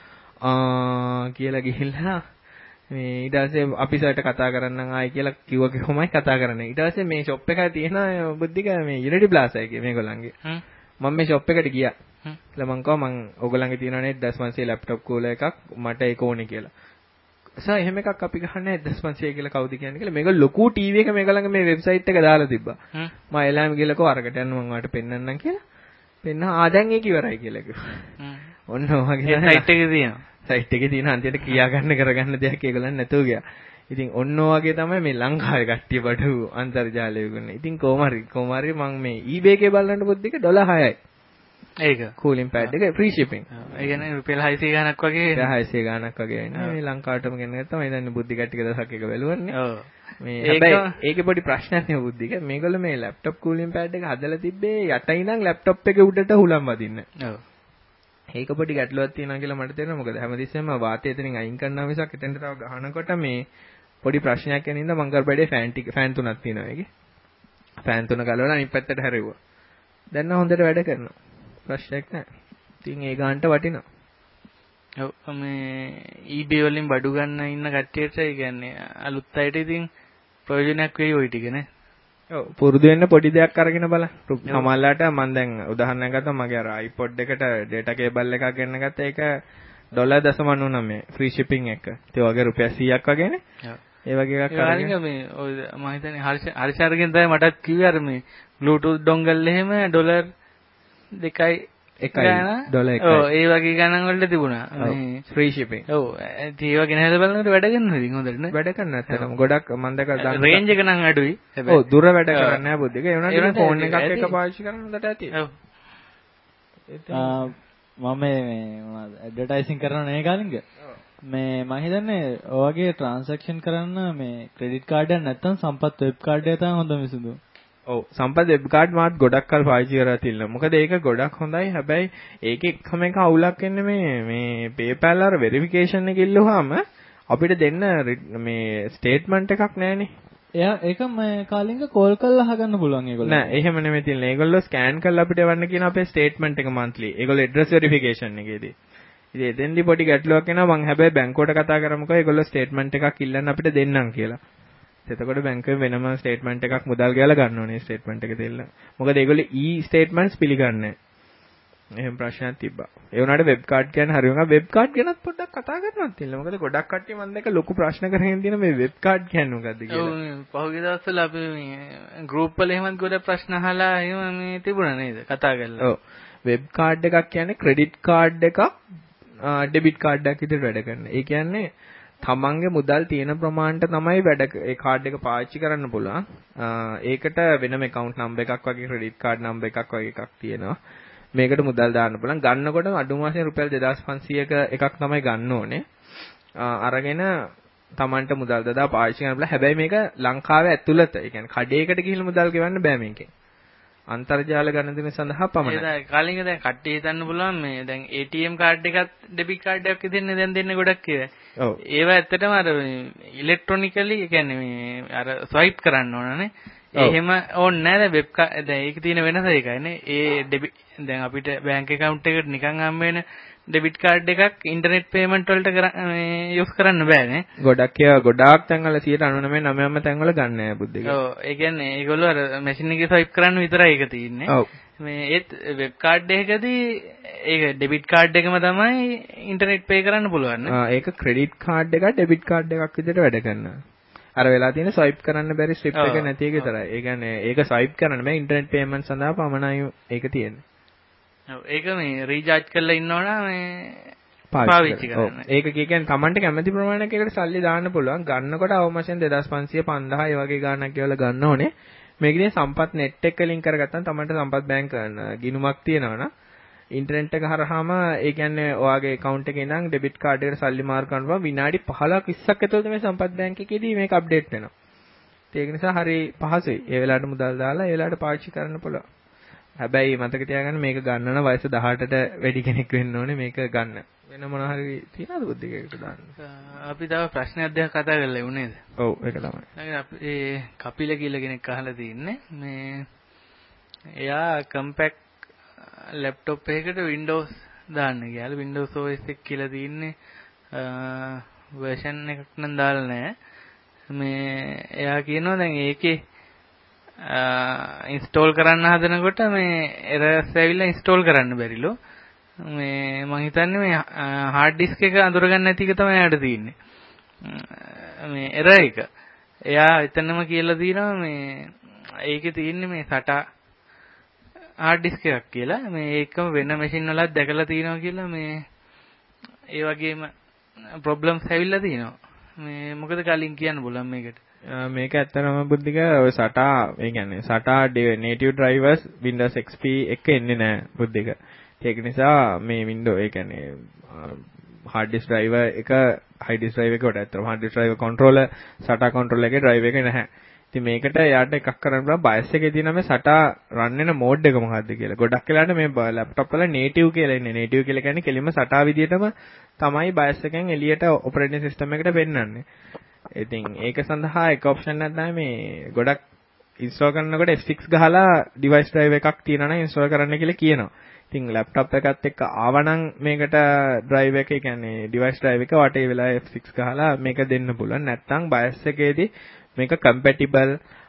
ඇහුවා කියලා ගිහිල්ලා මේ ඊට පස්සේ අපි සර්ට කතා කරන්නම් ආයි කියලා කිව්වා කොහොමයි කතා කරන්නේ. ඊට පස්සේ මේ ෂොප් එක තියෙන බුද්ධික මේ Unity Plaza එකේ මේගොල්ලන්ගේ. මම මේ ෂොප් එකට ගියා. කියලා මං කිව්වා මං ඕගොල්ලන්ගේ තියෙනවනේ 1500 ලැප්ටොප් කූලර් එකක් මට ඒක ඕනේ කියලා. සර් එහෙම එකක් අපි ගහන්නේ 1500 කියලා කවුද කියන්නේ කියලා මේගොල්ලෝ ලොකු ටීවී එක මේගොල්ලන්ගේ මේ වෙබ්සයිට් එක දාලා තිබ්බා. මම එලාම ගිහලා කෝ අරකට යන්න මම ඔයාලට පෙන්නන්නම් කියලා. පෙන්නා දැන් ඒක ඉවරයි කියලා කිව්වා. ඔන්න ඔයගේ සයිට් එකේ තියෙනවා. සයිට් එකේ තියෙන අන්තිමට කියා ගන්න කරගන්න දෙයක් ඒගොල්ලන් නැතුව ගියා. ඉතින් ඔන්න ඔයගේ තමයි මේ ලංකාවේ කට්ටිය බඩු අන්තර්ජාලය විකුණන්නේ. ඉතින් කොහොම හරි මම මේ eBay එකේ බලන්න පොත් එක $6යි. ඒක කූලින් පැඩ් එක ෆ්‍රී shipping. ඒ කියන්නේ රුපියල් 600 ගණක් වගේ 600 ගණක් වගේ වෙනවා. මේ ලංකාවටම ගෙන්න ගත්තා. මම හිතන්නේ බුද්ධි කට්ටිය දවසක් එක බැලුවන්නේ. ඔව්. මේ හැබැයි ඒකේ පොඩි ප්‍රශ්නයක් නේ බුද්ධික. මේගොල්ලෝ මේ ලැප්ටොප් කූලින් පැඩ් එක හදලා තිබ්බේ යට ඉඳන් ලැප්ටොප් එකේ උඩට හුලම් වදින්න. ඔව්. ඒක පොඩි ගැටලුවක් තියෙනවා කියලා මට තේරෙනවා. මොකද හැමතිස්සෙම වාතය එතනින් අයින් කරනවා මිසක් එතෙන්ට තව ගහනකොට මේ පොඩි ප්‍රශ්නයක් එන ඉඳන් මං කරබඩේ ෆෑන් තුනක් තියෙනවා ඒකේ. ෆෑන් තුන ගලවලා අනිත් පැත්තට හැරෙව්වා. දැන් නම් හොඳට වැඩ කරනවා. ප්‍රශ්නයක් නැහැ. ඉතින් ඒ ගානට වටිනවා. ඔව් මේ eBay වලින් බඩු ගන්න ඉන්න කට්ටියට ඒ කියන්නේ අලුත් අයට ඉතින් ප්‍රයෝජනයක් වෙයි ওই ටික නේ. ඔව් පුරුදු වෙන්න පොඩි දෙයක් අරගෙන බලන්න. සමහරලාට මම දැන් උදාහරණයක් ගත්තා මගේ අර iPod එකට data cable එකක් ගෙන්න ගත්තා ඒක $0.99 free shipping එක. ඒ වගේ රුපියල් 100ක් වගේනේ. ඒ වගේ එකක් අරගෙන මේ ඔය මම හිතන්නේ හර්ෂාරගෙන් තමයි මටත් කිව්වේ අර මේ Bluetooth dongle එහෙම $2.1 $1. ඔව් ඒ වගේ ගණන් වලට තිබුණා. මේ free shipping. ඔව් ඒ වගේ නේද බලනකොට වැඩ කරනවා ඉතින් හොඳට නේ. වැඩ කරන්න ඇත්තටම ගොඩක් මම දැක ගන්න රේන්ජ් එක නම් අඩුයි. හැබැයි ඔව් දුර වැඩ කරන්නේ නැහැ බුද්ධික. ඒ වුණාට ෆෝන් එකක් එක්ක පාවිච්චි කරන්න හොඳට ඇති. ඔව්. මම මේ මොනවද ඇඩ්වර්ටයිසින් කරනවා නේ කාලින්ග. මේ මම හිතන්නේ ඔයගේ ට්‍රාන්සැක්ෂන් කරන්න මේ ක්‍රෙඩිට් කාඩ් එකක් නැත්නම් සම්පත් වෙබ් කාඩ් එක තමයි හොඳම විසඳුම. ඔව් සම්පත් වෙබ් කාඩ් මාත් ගොඩක් කල් පාවිච්චි කරලා තියෙනවා. මොකද ඒක ගොඩක් හොඳයි. හැබැයි ඒකේ එකම එක අවුලක් වෙන්නේ මේ PayPal අර වෙරිෆිකේෂන් එක ඉල්ලුවාම අපිට දෙන්න මේ ස්ටේට්මන්ට් එකක් නැහැනේ. එයා ඒක මම කාලින්ග කෝල් කරලා අහගන්න පුළුවන් ඒගොල්ලෝ. නෑ එහෙම නෙමෙයි තියෙන්නේ. ඒගොල්ලෝ ස්කෑන් කරලා අපිට එවන්න කියන අපේ ස්ටේට්මන්ට් එක මන්ත්ලි. ඒගොල්ලෝ ඇඩ්‍රස් වෙරිෆිකේෂන් එකේදී. ඉතින් එතෙන්දි පොඩි ගැටලුවක් එනවා. මම හැබැයි බැංකුවට කතා කරමුකෝ ඒගොල්ලෝ ස්ටේට්මන්ට් එකක් ඉල්ලන්න අපිට දෙන්නම් කියලා. එතකොට බැංකුවෙන් වෙනම ස්ටේට්මන්ට් එකක් මුදල් ගෙවලා ගන්න ඕනේ ස්ටේට්මන්ට් එක දෙන්න. මොකද ඒගොල්ලෝ ස්ටේට්මන්ට්ස් පිළිගන්නේ නැහැ. එහෙම ප්‍රශ්නයක් තිබ්බා. ඒ වුණාට වෙබ් කාඩ් කියන්නේ හරි වුණා. වෙබ් කාඩ් ගැනත් පොඩ්ඩක් කතා කරන්නත් තියෙනවා. මොකද ගොඩක් කට්ටිය මම දැක්ක ලොකු ප්‍රශ්න කරගෙන තියෙන මේ වෙබ් කාඩ් කියන්නේ මොකද්ද කියලා. ඔව් පහුගිය දවස්වල අපි මේ ගෲප් වල එහෙමත් ගොඩක් ප්‍රශ්න අහලා එහෙම මේ තිබුණා නේද? කතා කරලා. ඔව්. වෙබ් කාඩ් එකක් කියන්නේ ක්‍රෙඩිට් කාඩ් එකක් ඩෙබිට් කාඩ් එකක් විදිහට වැඩ කරන. ඒ කියන්නේ තමන්ගේ මුදල් තියෙන ප්‍රමාණයට තමයි ඒ කාඩ් එක පාවිච්චි කරන්න පුළුවන්. ඒකට වෙනම account number එකක් වගේ credit card number එකක් වගේ එකක් තියෙනවා. මේකට මුදල් දාන්න පුළුවන්. ගන්නකොට අඩු මාසෙන් රුපියල් 2500ක එකක් තමයි ගන්න ඕනේ. අරගෙන තමන්ට මුදල් දදා පාවිච්චි කරන්න පුළුවන්. හැබැයි මේක ලංකාවේ ඇතුළත. ඒ කියන්නේ කඩේකට ගිහිල්ලා මුදල් ගෙවන්න බෑ මේකෙන්. අන්තර්ජාල ගණන් සඳහා පමණයි. ඒක කලින් දැන් කට්ටිය හිතන්න පුළුවන් මේ දැන් ATM කාඩ් එකත් ඩෙබිට් කාඩ් එකක් විදිහට දැන් දෙන්නේ ගොඩක් කියලා. ඔව්. ඒවා ඇත්තටම අර ඉලෙක්ට්‍රොනිකලි ඒ කියන්නේ මේ අර ස්වයිප් කරන්න ඕනනේ. එහෙම ඕනේ නැහැ වෙබ් දැන් ඒක තියෙන වෙනස ඒකයිනේ. ඒ ඩෙබිට් දැන් අපිට බැංක් account එකට නිකන් හම්බ වෙන ඩෙබිට් කාඩ් එකක් ඉන්ටර්නෙට් පේමන්ට් වලට යූස් කරන්න බෑනේ. ගොඩාක් තැන්වල 99.9ම තැන්වල ගන්න නෑ බුද්ධික. ඔව් ඒ කියන්නේ ඒගොල්ලෝ අර මැෂින් එකේ ස්වයිප් කරන්න විතරයි ඒක තියෙන්නේ. ඔව්. මේ ඒත් වෙබ් කාඩ් එකකදී ඒක ඩෙබිට් කාඩ් එකම තමයි ඉන්ටර්නෙට් පේ කරන්න පුළුවන් නේ. ඒක ක්‍රෙඩිට් කාඩ් එකක් ඩෙබිට් කාඩ් එකක් විදිහට වැඩ කරනවා. අර වෙලා තියෙන ස්වයිප් කරන්න බැරි ස්ට්‍රිප් එක නැති එක විතරයි. ඒ කියන්නේ ඒක ස්වයිප් කරන්න බෑ ඉන්ටර්නෙට් පේමන්ට් සඳහා පමණයි ඒක තියෙන්නේ. ඔව් ඒක මේ රීචාර්ජ් කරලා ඉන්නවනම් මේ පාවිච්චි කරන්න. ඒක කියන්නේ Tamanට කැමති ප්‍රමාණයකට සල්ලි දාන්න පුළුවන්. ගන්නකොට අවමසෙන් 2500 5000 ඒ වගේ ගාණක් කියලා ගන්න ඕනේ. මේකදී සම්පත් net එක ලින්ක් කරගත්තාම Tamanට සම්පත් බැංක ගිණුමක් තියෙනවනම් ඉන්ටර්නෙට් එක හරහාම ඒ කියන්නේ ඔයාගේ account එකේ ඉඳන් debit card එකට සල්ලි මාරු කරනවා විනාඩි 15ක් 20ක් ඇතුළත මේ සම්පත් බැංක් එකේදී මේක අප්ඩේට් වෙනවා. ඒක නිසා හරි පහසුයි. ඒ වෙලාවට මුදල් දාලා ඒ වෙලාවට පාවිච්චි කරන්න පුළුවන්. හැබැයි මතක තියාගන්න මේක ගන්න නම් වයස 18ට වැඩි කෙනෙක් වෙන්න ඕනේ මේක ගන්න. වෙන මොන හරි තියනද බුද්ධිකේකට දාන්න? අපි තව ප්‍රශ්නයක් දෙකක් කතා කරලා ඉවු නේද? ඔව් ඒක තමයි. අපි ඒ කපිල කියලා කෙනෙක් අහලා තින්නේ මේ එයා compact laptop එකකට Windows දාන්න කියලා Windows OS එක කියලා තින්නේ version එකක් නම් දාලා නැහැ. මේ එයා කියනවා දැන් ඒකේ ඉන්ස්ටෝල් කරන්න හදනකොට මේ errors ඇවිල්ලා ඉන්ස්ටෝල් කරන්න බැරිලු. මේ මම හිතන්නේ මේ hard disk එක අඳුරගන්න නැති එක තමයි යාට තියෙන්නේ. මේ error එක. එයා එතනම කියලා තියෙනවා මේ ඒකේ තියෙන්නේ මේ SATA hard disk එකක් කියලා. මේ ඒකම වෙන machine වලත් දැකලා තියෙනවා කියලා මේ ඒ වගේම problems ඇවිල්ලා තියෙනවා. මේ මොකද කලින් කියන්න බලන්න මේකට. මේක ඇත්තටම බුද්ධික ඔය SATA ඒ කියන්නේ SATA native drivers Windows XP එක එන්නේ නැහැ බුද්ධික. ඒක නිසා මේ Windows ඒ කියන්නේ hard disk driver එක high disk drive එකකට ඇත්තටම hard disk driver controller SATA controller එකේ drive එක නැහැ. ඉතින් මේකට යාට එකක් කරන්න පුළුවන් BIOS එකේ තියෙන මේ SATA run වෙන mode එක මොකක්ද කියලා. ගොඩක් වෙලාවට මේ laptop වල native කියලා ඉන්නේ. native කියලා කියන්නේ කෙලින්ම SATA විදියටම තමයි BIOS එකෙන් එළියට operating system එකට පෙන්නන්නේ. ඉතින් ඒක සඳහා එක ඔප්ෂන් එකක් තමයි මේ ගොඩක් ඉන්ස්ටෝල් කරනකොට F6 ගහලා device drive එකක් තියෙනවා නම් ඉන්ස්ටෝල් කරන්න කියලා කියනවා. ඉතින් laptop එකත් එක්ක ආවනම් මේකට drive එක කියන්නේ device drive එක වටේ වෙලා F6 ගහලා මේක දෙන්න පුළුවන්. නැත්නම් BIOS එකේදී මේක compatible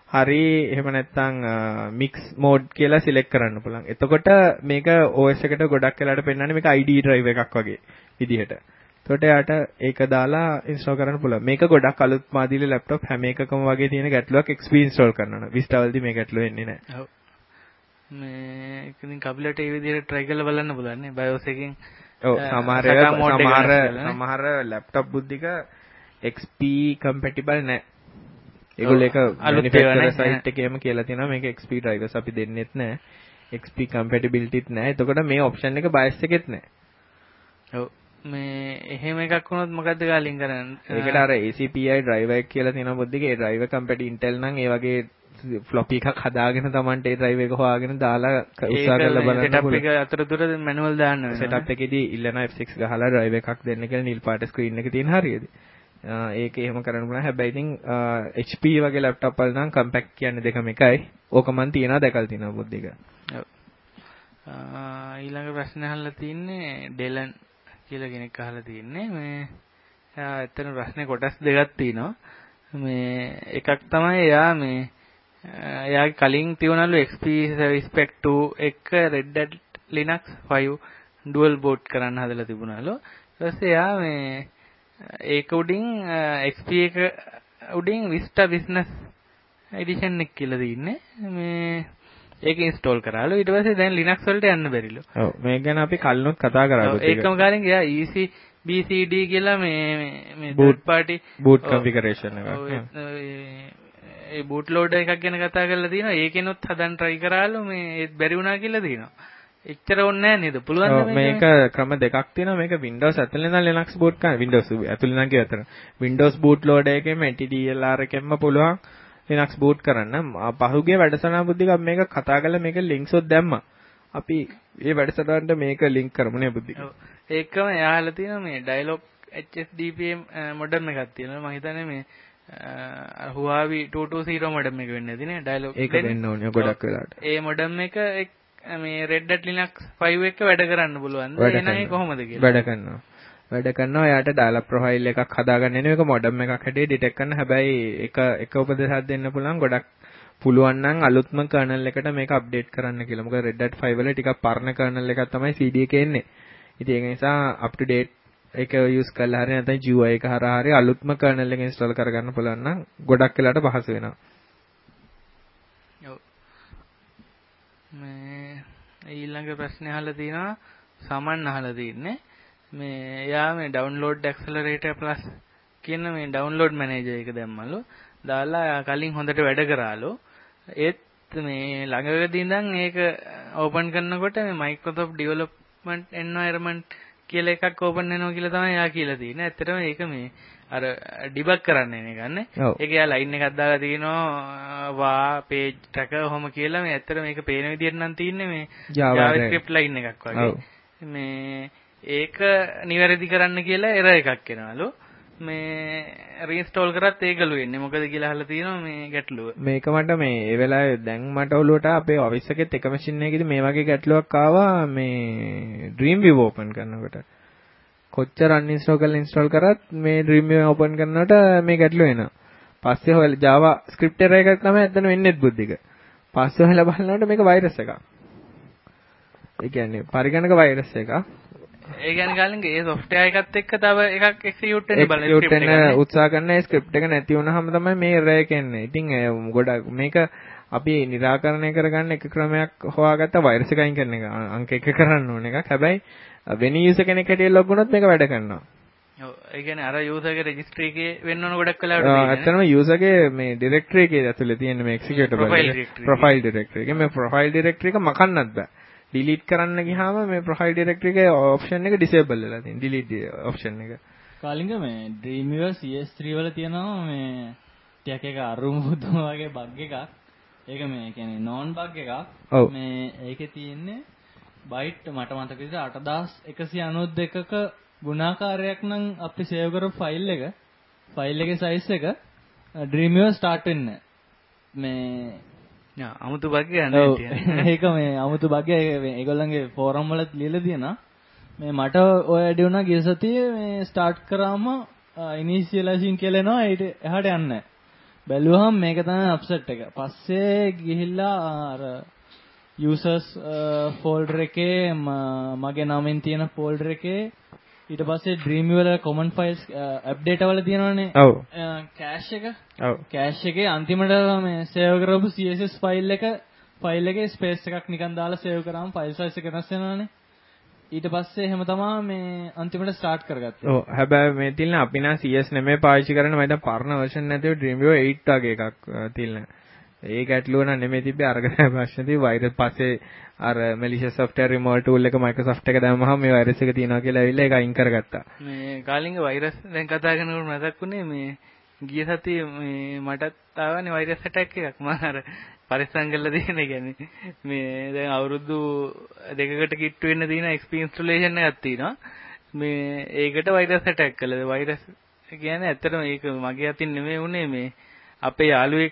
හරි එහෙම නැත්නම් mix mode කියලා select කරන්න පුළුවන්. එතකොට මේක OS එකට ගොඩක් වෙලාට පෙන්නන්නේ මේක ID drive එකක් වගේ විදිහට. එතකොට යාට ඒක දාලා install කරන්න පුළුවන්. මේක ගොඩක් අලුත් මාදිලි laptop හැම එකකම වගේ තියෙන ගැටලුවක් XP install කරනවා. Vista වලදී මේ ගැටලුව එන්නේ නැහැ. ඔව්. මේ ඉතින් කබලට ඒ විදිහට try කරලා බලන්න පුළුවන් නේ BIOS එකෙන්. ඔව් සමහර laptop බුද්ධික XP compatible නැහැ. ඒගොල්ලෝ ඒක manufacturer site එකේම කියලා තියෙනවා මේක XP drivers අපි දෙන්නෙත් නැහැ. XP compatibility නැහැ. එතකොට මේ option එක BIOS එකෙත් නැහැ. ඔව්. මේ එහෙම එකක් වුණොත් මොකද්ද ගාලින් කරන්නේ? ඒකට අර ACPI driver එක කියලා තියෙනවා බුද්ධික. ඒ driver compatible Intel නම් ඒ වගේ floppy එකක් හදාගෙන Tamante ඒ driver එක හොයාගෙන දාලා උත්සාහ කරලා බලන්න setup එක අතරතුර manual දාන්න වෙනවා. setup එකේදී ඉල්ලන F6 ගහලා driver එකක් දෙන්න කියලා නිල් පාට screen එකේ තියෙන හරියද? ඒක එහෙම කරන්න පුළුවන්. හැබැයි ඉතින් HP වගේ laptop වල නම් compact කියන්නේ දෙකම එකයි. ඕක මන් තියනවා දැකලා තිනවා බුද්ධික. ඔව්. ඊළඟ ප්‍රශ්න අහලා තින්නේ ඩෙලන් කියලා කෙනෙක් අහලා තින්නේ මේ ඇත්තටම ප්‍රශ්නේ කොටස් දෙකක් තියෙනවා. මේ එකක් තමයි එයාගේ කලින් තියුණලු XP Service Pack 2 එක Red Hat Linux 5 dual boot කරන්න හදලා තිබුණලු. ඊට පස්සේ එයා මේ ඒක උඩින් XP එක උඩින් Vista Business Edition එක කියලා තින්නේ. මේ ඒක install කරාලු. ඊට පස්සේ දැන් Linux වලට යන්න බැරිලු. ඔව් මේක ගැන අපි කලිනුත් කතා කරා. ඒකම කාලෙන් ගියා EC BCD කියලා මේ third party boot configuration එක. ඒ boot loader එකක් ගැන කතා කරලා තියෙනවා. ඒකෙනොත් හදන්න try කරාලු මේ ඒත් බැරි වුණා කියලා තියෙනවා. එච්චර ඕනේ නැහැ නේද? පුළුවන් මේක ක්‍රම දෙකක් තියෙනවා. මේක Windows ඇතුලේ ඉඳන් Linux boot කරන්න. Windows ඇතුලේ ඉඳන් කියතර. Windows boot loader එකෙම NTDLR එකෙන්ම පුළුවන් Linux boot කරන්න. පහුගිය වැඩසටහන බුද්ධික මේක කතා කරලා මේක links ඔත් දැම්මා. අපි මේ වැඩසටහනට මේක link කරමු නේ බුද්ධික. ඔව්. ඒකම යාහලා තියෙනවා මේ Dialog HSDPA modem එකක් තියෙනවා. මම හිතන්නේ මේ Huawei 220 modem එක වෙන්නේ නැති නේ Dialog. ඒක දෙන්න ඕනේ ගොඩක් වෙලාට. ඒ modem එක මේ Red Hat Linux 5 එක වැඩ කරන්න පුළුවන්. එහෙනම් ඒ කොහොමද කියලා. වැඩ කරනවා. යාට dialog profile එකක් හදාගන්න එන එක modem එකක් හැටියට detect කරන්න. හැබැයි එක උපදේශයක් දෙන්න පුළුවන්. ගොඩක් පුළුවන් නම් අලුත්ම kernel එකට මේක update කරන්න කියලා. මොකද Red Hat 5 වල ටිකක් පරණ kernel එකක් තමයි CD එකේ එන්නේ. ඉතින් ඒක නිසා up to date එක use කරලා හරිය නැත්නම් GUI එක හරහා හරිය අලුත්ම kernel එක install කරගන්න පුළුවන් නම් ගොඩක් වෙලාට පහසු වෙනවා. ඔව්. මේ ඊළඟ ප්‍රශ්නේ අහලා තිනවා සමන් අහලා තින්නේ මේ යා මේ download accelerator plus කියන මේ download manager එක දැම්මලු. දාලා කලින් හොඳට වැඩ කරාලු. ඒත් මේ ළඟදී ඉඳන් ඒක open කරනකොට මේ Microsoft Development Environment කියලා එකක් open වෙනවා කියලා තමයි යා කියලා තියෙන්නේ. ඇත්තටම ඒක මේ අර debug කරන්න එන එක නේ. ඒක යා line එකක් දාලා තිනවා page tracker ඔහොම කියලා මේ ඇත්තට මේක පේන විදිහට නම් තියන්නේ මේ JavaScript line එකක් වගේ. මේ ඒක නිවැරදි කරන්න කියලා error එකක් එනවලු. මේ reinstall කරත් ඒකලු වෙන්නේ. මොකද කියලා අහලා තියෙනවා මේ ගැටලුව. මේක මට මේ ඒ වෙලාවේ දැන් මට ඔළුවට අපේ office එකෙත් එක machine එකකදී මේ වගේ ගැටලුවක් ආවා මේ Dreamweaver open කරනකොට. කොච්චර uninstall කරලා install කරත් මේ Dreamweaver open කරනකොට මේ ගැටලුව එනවා. පස්සේ හොයලා Java script error එකක් තමයි ඇත්තටම වෙන්නේත් බුද්ධික. පස්සේ හොයලා බලනකොට මේක virus එකක්. ඒ කියන්නේ පරිගණක virus එකක්. ඒ කියන්නේ ගාලින්ගේ ඒ software එකත් එක්ක තව එකක් execute වෙන්න බලන script එක උත්සාහ කරන ඒ script එක නැති වුණාම තමයි මේ error එක එන්නේ. ඉතින් ගොඩක් මේක අපි निराකරණය කරගන්න එක ක්‍රමයක් හොයාගත්ත virus එක අයින් කරන එක. අංක 1 කරන්න ඕන එකක්. හැබැයි වෙන user කෙනෙක් හැටියට log වුණොත් මේක වැඩ කරනවා. ඔව් ඒ කියන්නේ අර user ගේ registry එකේ වෙන්න ඕන ගොඩක් වෙලාවට තියෙනවා. ඇත්තටම user ගේ මේ directory එකේ ඇතුලේ තියෙන මේ executable profile directory එක මේ profile directory එක මකන්නත් බෑ. delete කරන්න ගියාම මේ profile directory එකේ option එක disable වෙලා තියෙනවා. delete option එක. කාලින්ග මේ Dreamweaver CS3 වල තියෙනවා මේ ටිකක් එක අරුමුදුම වගේ bug එකක්. ඒක මේ කියන්නේ non bug එකක්. මේ ඒකේ තියෙන්නේ byte මට මතක විදිහට 8192ක ගුණාකාරයක් නම් අපි save කරපු file එකේ size එක Dreamweaver start වෙන්නේ මේ අමුතු බග් එකක් නේද? ඒක මේ අමුතු බග් එක ඒගොල්ලන්ගේ ෆෝරම් වල ලියලා තියෙනවා. මේ මට ඔය ඇඩි වුණා ගිය සතියේ මේ ස්ටාර්ට් කරාම ඉනිෂියලයිසින් කියලා එනවා. ඊට එහාට යන්නේ නැහැ. බැලුවහම මේක තමයි අප්සෙට් එක. පස්සේ ගිහිල්ලා අර users folder එකේ මගේ නමින් තියෙන folder එකේ ඊට පස්සේ Dreamweaver වල common files app data වල තියෙනවනේ. ඔව්. cache එක. ඔව්. cache එකේ අන්තිමට මේ save කරපු CSS file එකේ space එකක් නිකන් දාලා save කරාම file size එක වෙනස් වෙනවනේ. ඊට පස්සේ එහෙම තමයි මේ අන්තිමට start කරගත්තේ. ඔව්. හැබැයි මේ තිල්න අපි නා CS නෙමෙයි පාවිච්චි කරන්නේ. මම දැන් පරණ version නැතිව Dreamweaver 8 වගේ එකක් තිල්න. ඒ ගැටලුව නම් නෙමෙයි තිබ්බේ අරගෙන ප්‍රශ්න තිබ්බ වෛරස් පස්සේ අර malicious software removal tool එක Microsoft එක දැම්මහම මේ වෛරස් එක තියෙනවා කියලා ඇවිල්ලා ඒක අයින් කරගත්තා. මේ කාලින්ගේ වෛරස් දැන් කතා කරනකොට මතක් වුණේ මේ ගිය සතියේ මේ මටත් ආවනේ වෛරස් ඇටැක් එකක්. මම අර පරිස්සම් කරලා තියෙන කියන්නේ මේ දැන් අවුරුදු 2කට කිට්ටු වෙන්න තියෙන XP installation එකක් තියෙනවා. මේ ඒකට වෛරස් ඇටැක් කළා. වෛරස් කියන්නේ ඇත්තටම ඒක මගේ අතින් නෙමෙයි උනේ මේ අපේ යාළුවෙක්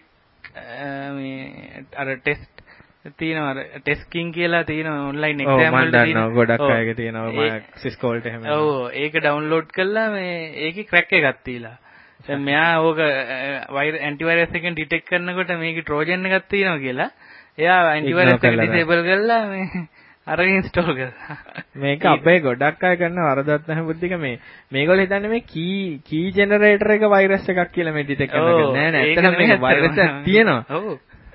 මේ අර ටෙස්ට් තියෙනවා අර ටෙස්ට් කින් කියලා තියෙනවා ඔන්ලයින් එක්සෑම් වලට තියෙනවා. ඔව් ගොඩක් අයගේ තියෙනවා මම Cisco වලට එහෙම. ඔව් ඒක ඩවුන්ලෝඩ් කළා මේ ඒකේ ක්‍රැක් එකක් තියලා. දැන් මෙයා ඕක ඇන්ටිවයිරස් එකෙන් ඩිටෙක්ට් කරනකොට මේකේ ට්‍රෝජන් එකක් තියෙනවා කියලා එයා ඇන්ටිවයිරස් එක ඩිසේබල් කරලා මේ අරගෙන ඉන්ස්ටෝල් කරා. මේක අපේ ගොඩක් අය කරන වරදක් නැහැ බුද්ධික මේ මේගොල්ලෝ හිතන්නේ මේ කී ජෙනරේටර් එක වෛරස් එකක් කියලා මේ ඩිටෙක්ට් කරනවා. නෑ නෑ ඇත්තටම මේ වෛරස් එකක් තියෙනවා. ඔව්.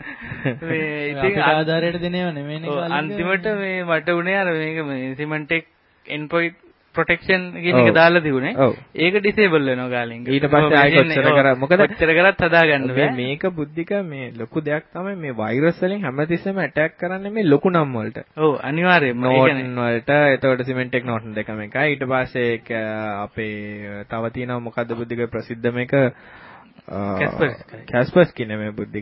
මේ ඉතින් ආධාරයට දෙනව නෙමෙයිනේ කාලේ. අන්තිමට මේ මට උනේ අර මේක මේ Symantec endpoint protection කියන එක දාලා තිබුණේ. ඒක disable වෙනවා කාලෙන්. ඊට පස්සේ ආයෙ කොච්චර කරා මොකද කොච්චර කරත් හදාගන්න බෑ. මේක බුද්ධික මේ ලොකු දෙයක් තමයි මේ වෛරස් වලින් හැමතිස්සෙම ඇටැක් කරන්නේ මේ ලොකු නම් වලට. ඔව් අනිවාර්යයෙන්ම. Norton වලට එතකොට Symantec Norton දෙකම එකයි. ඊට පස්සේ අපේ තව තියෙනවා මොකද්ද බුද්ධික ප්‍රසිද්ධ මේක Kaspersky නෙමෙයි බුද්ධික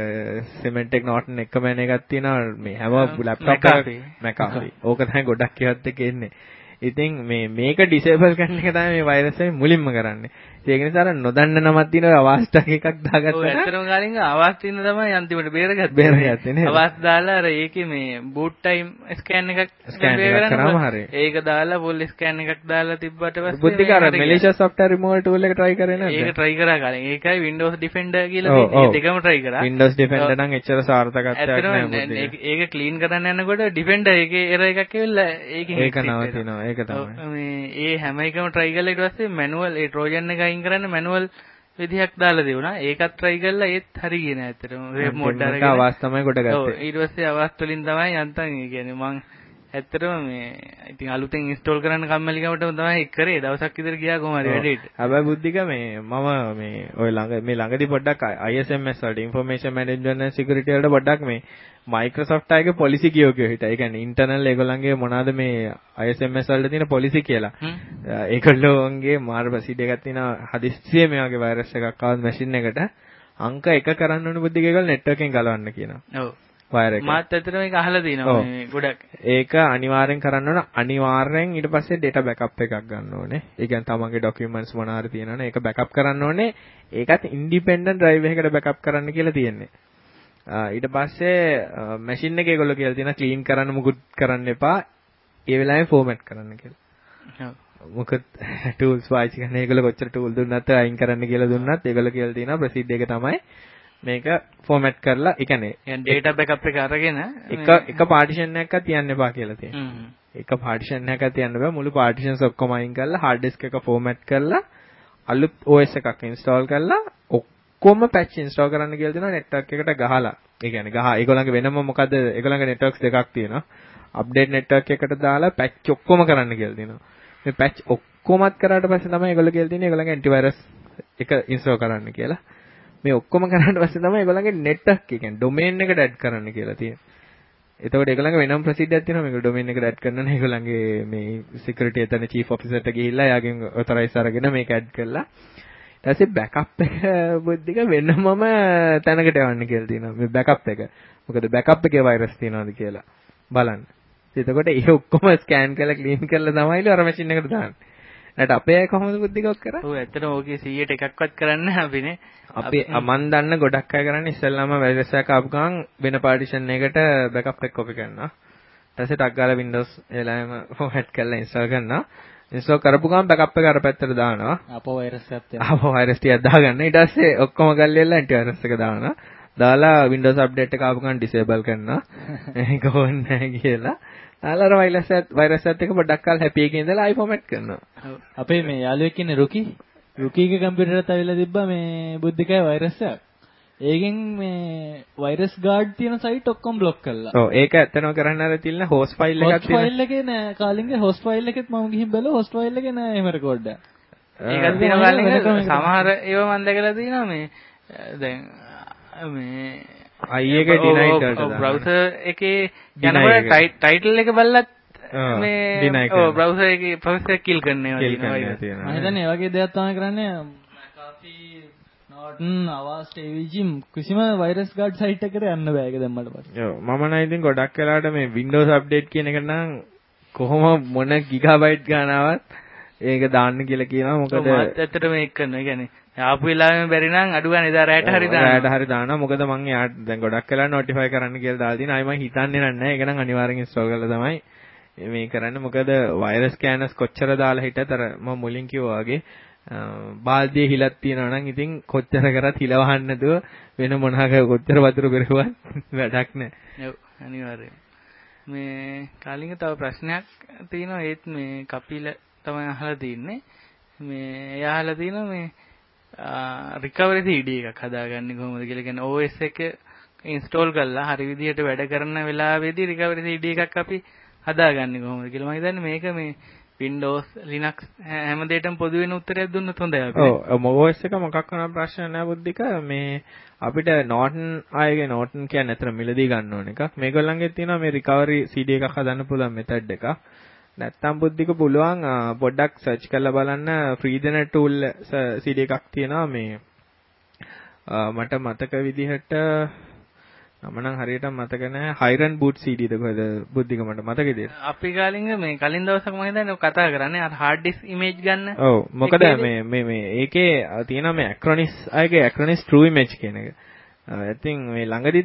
Symantec Norton එකම එකක් තියෙනවා මේ හැම ලැප්ටොප් එකක McAfee. ඕක තමයි ගොඩක් කියවත් එක එන්නේ. ඉතින් මේක ඩිසේබල් කරන එක තමයි මේ වෛරස් එකෙන් මුලින්ම කරන්නේ. ඒක නිසා අර නොදන්න නමක් තියෙන අවස්ථා එකක් දාගත්තා. ඔව් ඇත්තටම කාලින්ග ආවාස් තියෙන තමයි අන්තිමට බේරගත්තේ නේද? ආවාස් දාලා අර ඒකේ මේ boot time scan එකක් කරාම හරිය. ඒක දාලා full scan එකක් දාලා තිබ්බට පස්සේ බුද්ධික අර malicious software removal tool එක try කරේ නේද? ඒක try කරා කාලින්. ඒකයි Windows Defender කියලා තියෙන්නේ. ඒ දෙකම try කරා. Windows Defender නම් එච්චර සාර්ථකත්වයක් නෑ. ඒක clean කරන්න යනකොට Defender එකේ error එකක් ඇවිල්ලා ඒකෙන් ඒක නවතිනවා. ඒක තමයි. මේ ඒ හැම එකම try කරලා ඊට පස්සේ manual ඒ trojan එක අයින් කරන්න manual විදිහක් දාලා දෙවුණා. ඒකත් try කරලා ඒත් හරි ගියේ නෑ ඇත්තටම. web mode අරගෙන. ඒක අවස් තමයි කොට ගත්තේ. ඔව් ඊට පස්සේ අවස් වලින් තමයි යන්තම් ඒ කියන්නේ මං ඇත්තටම මේ ඉතින් අලුතෙන් install කරන්න කම්මැලිකමටම තමයි කරේ. දවසක් විතර ගියා කොහොම හරි වැඩේට. හැබැයි බුද්ධික මේ මම මේ ඔය ළඟදී පොඩ්ඩක් ISMS වලට information management and security වලට පොඩ්ඩක් මේ Microsoft ආයේ policy කියෝ හිටා. ඒ කියන්නේ internal ඒගොල්ලන්ගේ මොනවාද මේ ISMS වලට තියෙන policy කියලා. ඒගොල්ලෝගේ මාර් ප්‍රසිද්ධ එකක් තියෙනවා හදිස්සියේ මේ වගේ virus එකක් ආවම machine එකට අංක 1 කරන්න ඕන බුද්ධික ඒගොල්ලෝ network එකෙන් ගලවන්න කියනවා. ඔව්. වයර් එක. මාත් ඇත්තටම මේක අහලා තියෙනවා මේ ගොඩක්. ඒක අනිවාර්යෙන් කරන්න ඕන. අනිවාර්යෙන් ඊට පස්සේ data backup එකක් ගන්න ඕනේ. ඒ කියන්නේ තමන්ගේ documents මොනවාරි තියෙනවනේ ඒක backup කරන්න ඕනේ. ඒකත් independent drive එකකට backup කරන්න කියලා තියෙන්නේ. ඊට පස්සේ machine එකේ ඒගොල්ලෝ කියලා තියෙනවා clean කරන්න මුකුත් කරන්න එපා. ඒ වෙලාවෙම format කරන්න කියලා. මොකද tools පාවිච්චි කරන ඒගොල්ලෝ කොච්චර tool දුන්නත් අයින් කරන්න කියලා දුන්නත් ඒගොල්ලෝ කියලා තියෙනවා ප්‍රසිද්ධ එක තමයි මේක format කරලා ඒ කියන්නේ data backup එක අරගෙන එක partition එකක් තියන්න එපා කියලා තියෙනවා. එක partition එකක් තියන්න බෑ මුළු partitions ඔක්කොම අයින් කරලා hard disk එක format කරලා අලුත් OS එකක් install කරලා ඔක්කොම patch install කරන්න කියලා තියෙනවා network එකට ගහලා. ඒ කියන්නේ ඒගොල්ලන්ගේ වෙනම මොකද ඒගොල්ලන්ගේ networks දෙකක් තියෙනවා. update network එකට දාලා patch ඔක්කොම කරන්න කියලා තියෙනවා. මේ patch ඔක්කොමත් කරාට පස්සේ තමයි ඒගොල්ලෝ කියලා තියෙන්නේ ඒගොල්ලන්ගේ antivirus එක install කරන්න කියලා. මේ ඔක්කොම කරාට පස්සේ තමයි ඒගොල්ලන්ගේ network එක කියන්නේ domain එකට add කරන්න කියලා තියෙන්නේ. එතකොට ඒගොල්ලන්ගේ වෙනම ප්‍රසිද්ධියක් තියෙනවා මේක domain එකට add කරනවා නේ ඒගොල්ලන්ගේ මේ security එතන chief officer ට ගිහිල්ලා එයාගෙන් authorize අරගෙන මේක add කරලා ඊට පස්සේ backup එක බුද්ධික වෙනමම තැනකට යවන්න කියලා තියෙනවා මේ backup එක. මොකද backup එකේ virus තියෙනවද කියලා බලන්න. එතකොට ඒ ඔක්කොම scan කරලා clean කරලා තමයිලු අර machine එකට දාන්නේ. නැට අපේ අය කොහොමද බුද්ධිකක් කරන්නේ? ඔව් ඇත්තටම ඕකේ 100ට එකක්වත් කරන්නේ නැහැ අපිනේ. අපි මන් දන්න ගොඩක් අය කරන්නේ ඉස්සෙල්ලාම virus එකක් ආපු ගමන් වෙන partition එකකට backup එක copy කරනවා. ඊට පස්සේ ටක් ගාලා Windows එලාම format කරලා install කරනවා. ඉන්ස්ටෝල් කරපු ගමන් බෑකප් එක අර පැත්තට දානවා. අපෝ වෛරස් එකක් තියෙනවා. අපෝ වෛරස් ටිකක් දාගන්න. ඊට පස්සේ ඔක්කොම ගල්ලියලා ඇන්ටි වෛරස් එක දානවා. දාලා Windows update එක ආපු ගමන් disable කරනවා. ඒක ඕනේ නැහැ කියලා. දාලා අර වෛරස් එකත් එක පොඩ්ඩක් කාල හැපි එකේ ඉඳලා ආයි ෆෝමැට් කරනවා. අපේ මේ යාළුවෙක් ඉන්නේ රුකීගේ කම්පියුටරයට අවිලා තිබ්බා මේ බුද්ධිකේ වෛරස් එකක්. ඒකෙන් මේ වෛරස් ගාඩ් තියෙන සයිට් ඔක්කොම බ්ලොක් කළා. ඔව් ඒක ඇත්තනම කරන්න අර තියෙන හොස්ට් ෆයිල් එකක් තියෙනවා. හොස්ට් ෆයිල් එකේ නෑ කාලින්ගේ හොස්ට් ෆයිල් එකෙත් මම ගිහින් බැලුවා හොස්ට් ෆයිල් එකේ නෑ එහෙම රෙකෝඩ් එක. ඒකත් තියෙනවා කාලින්ගේ සමහර ඒවා මම දැකලා තියෙනවා මේ දැන් මේ අයි එක ඩිනයි කරලා බ්‍රවුසර් එකේ යනකොට ටයිටල් එක බලලත් මේ ඔව් බ්‍රවුසර් එකේ ප්‍රොසෙසර් කිල් කරනවා තියෙනවා. මම හිතන්නේ ඒ වගේ දෙයක් තමයි කරන්නේ අවාස් ටීවී කිසිම වෛරස් ගාඩ් සයිට් එකකට යන්න බෑ ඒක දැම්මට පස්සේ. ඔව් මම නම් ඉතින් ගොඩක් වෙලාවට මේ Windows update කියන එක නම් කොහොම මොන ගිගාබයිට් ගානවත් ඒක දාන්න කියලා කියනවා. මොකද ඇත්තට මේක කරනවා. ඒ කියන්නේ ආපු වෙලාවෙම බැරි නම් අඩු ගන්න ඉදා රැයට හරි දානවා. රැයට හරි දානවා. මොකද මම යාට දැන් ගොඩක් වෙලා notify කරන්න කියලා දාලා තියෙනවා. ආයි මම හිතන්නේ නැහැ. ඒක නම් අනිවාර්යෙන් install කරලා තමයි මේ කරන්නේ. මොකද virus scanners කොච්චර දාලා හිටියත් අර මම මුලින් කිව්වා වගේ බාල්දියේ හිලක් තියෙනවා නම් ඉතින් කොච්චර කරත් හිල වහන්න නැතුව වෙන මොනවාක කොච්චර වතුර පෙරුවත් වැඩක් නැහැ. ඔව් අනිවාර්යයෙන්. මේ කාලින්ග තව ප්‍රශ්නයක් තියෙනවා ඒත් මේ කපිල තමයි අහලා තින්නේ. මේ එයා අහලා තිනවා මේ recovery CD එකක් හදාගන්නේ කොහොමද කියලා. කියන්නේ OS එක install කරලා හරි විදිහට වැඩ කරන වෙලාවෙදී recovery CD එකක් අපි හදාගන්නේ කොහොමද කියලා. මම හිතන්නේ මේක මේ Windows Linux හැම දෙයකටම පොදු වෙන උත්තරයක් දුන්නොත් හොඳයි අපි. ඔව් OS එක මොකක් කරන ප්‍රශ්න නැහැ බුද්ධික. මේ අපිට Norton ආයේ Norton කියන්නේ අතර මිලදී ගන්න ඕන එකක්. මේගොල්ලන්ගේ තියෙනවා මේ recovery CD එකක් හදන්න පුළුවන් method එකක්. නැත්තම් බුද්ධික පුළුවන් පොඩ්ඩක් search කරලා බලන්න free දෙන tool CD එකක් තියෙනවා මේ මට මතක විදිහට නම නම් හරියට මතක නැහැ. Hiron boot CD ද කොහෙද බුද්ධික මට මතකෙද? අපි කාලින්ග මේ කලින් දවසක මම හිතන්නේ කතා කරන්නේ අර hard disk image ගන්න. ඔව් මොකද මේ ඒකේ තියෙනවා මේ Acronis අයගේ Acronis True Image කියන එක. ඉතින් මේ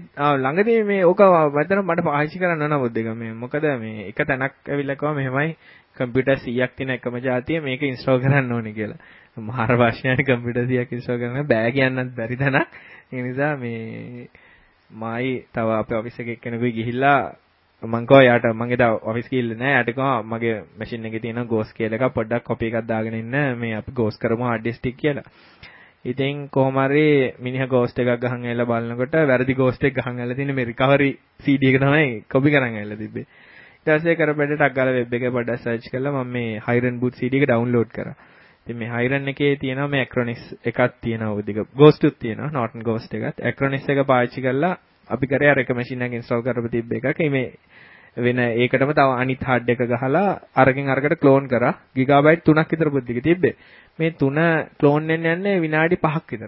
ළඟදී මේ ඕක වැතර මට පාවිච්චි කරන්න ඕන බුද්ධික මේ මොකද මේ එක තැනක් ඇවිල්ලා කිව්වා මෙහෙමයි කම්පියුටර් 100ක් තියෙන එකම જાතිය මේක ඉන්ස්ටෝල් කරන්න ඕනේ කියලා. මහා ප්‍රශ්නයක් කම්පියුටර් 100ක් ඉන්ස්ටෝල් කරන්න බෑ කියන්නත් බැරි තැනක්. ඒ නිසා මේ මායි තව අපේ ඔෆිස් එකේ කෙනෙකුයි ගිහිල්ලා මං කෝ යාට මගේ තා ඔෆිස් ගිහිල්ලා නෑ යාට කිව්වා මගේ මැෂින් එකේ තියෙන ගෝස් කියලා එකක් පොඩ්ඩක් කොපි එකක් දාගෙන ඉන්න මේ අපි ගෝස් කරමු hard disk එක කියලා. ඉතින් කොහොම හරි මිනිහා ගෝස්ට් එකක් ගහන් ඇවිල්ලා බලනකොට වැරදි ගෝස්ට් එකක් ගහන් ඇවිල්ලා තියෙන මේ recovery CD එක තමයි කොපි කරන් ඇවිල්ලා තිබ්බේ. ඊට පස්සේ කරපැඩට ටක් ගාලා වෙබ් එකේ පොඩ්ඩක් සර්ච් කළා මම මේ Hiron boot CD එක ඩවුන්ලෝඩ් කරා. ඉතින් මේ Hiron එකේ තියෙනවා මේ Acronis එකක් තියෙනවා උදික Ghost උත් තියෙනවා Norton Ghost එකත් Acronis එක පාවිච්චි කරලා අපි කරේ අර එක මැෂින් එකක් ඉන්ස්ටෝල් කරපු තිබ්බ එකක්. මේ වෙන ඒකටම තව අනිත් hard එක ගහලා අරකින් අරකට ක්ලෝන් කරා. ගිගාබයිට් 3ක් විතර බුද්ධික තිබ්බේ. මේ 3 ක්ලෝන් වෙන්න යන්නේ විනාඩි 5ක් විතර.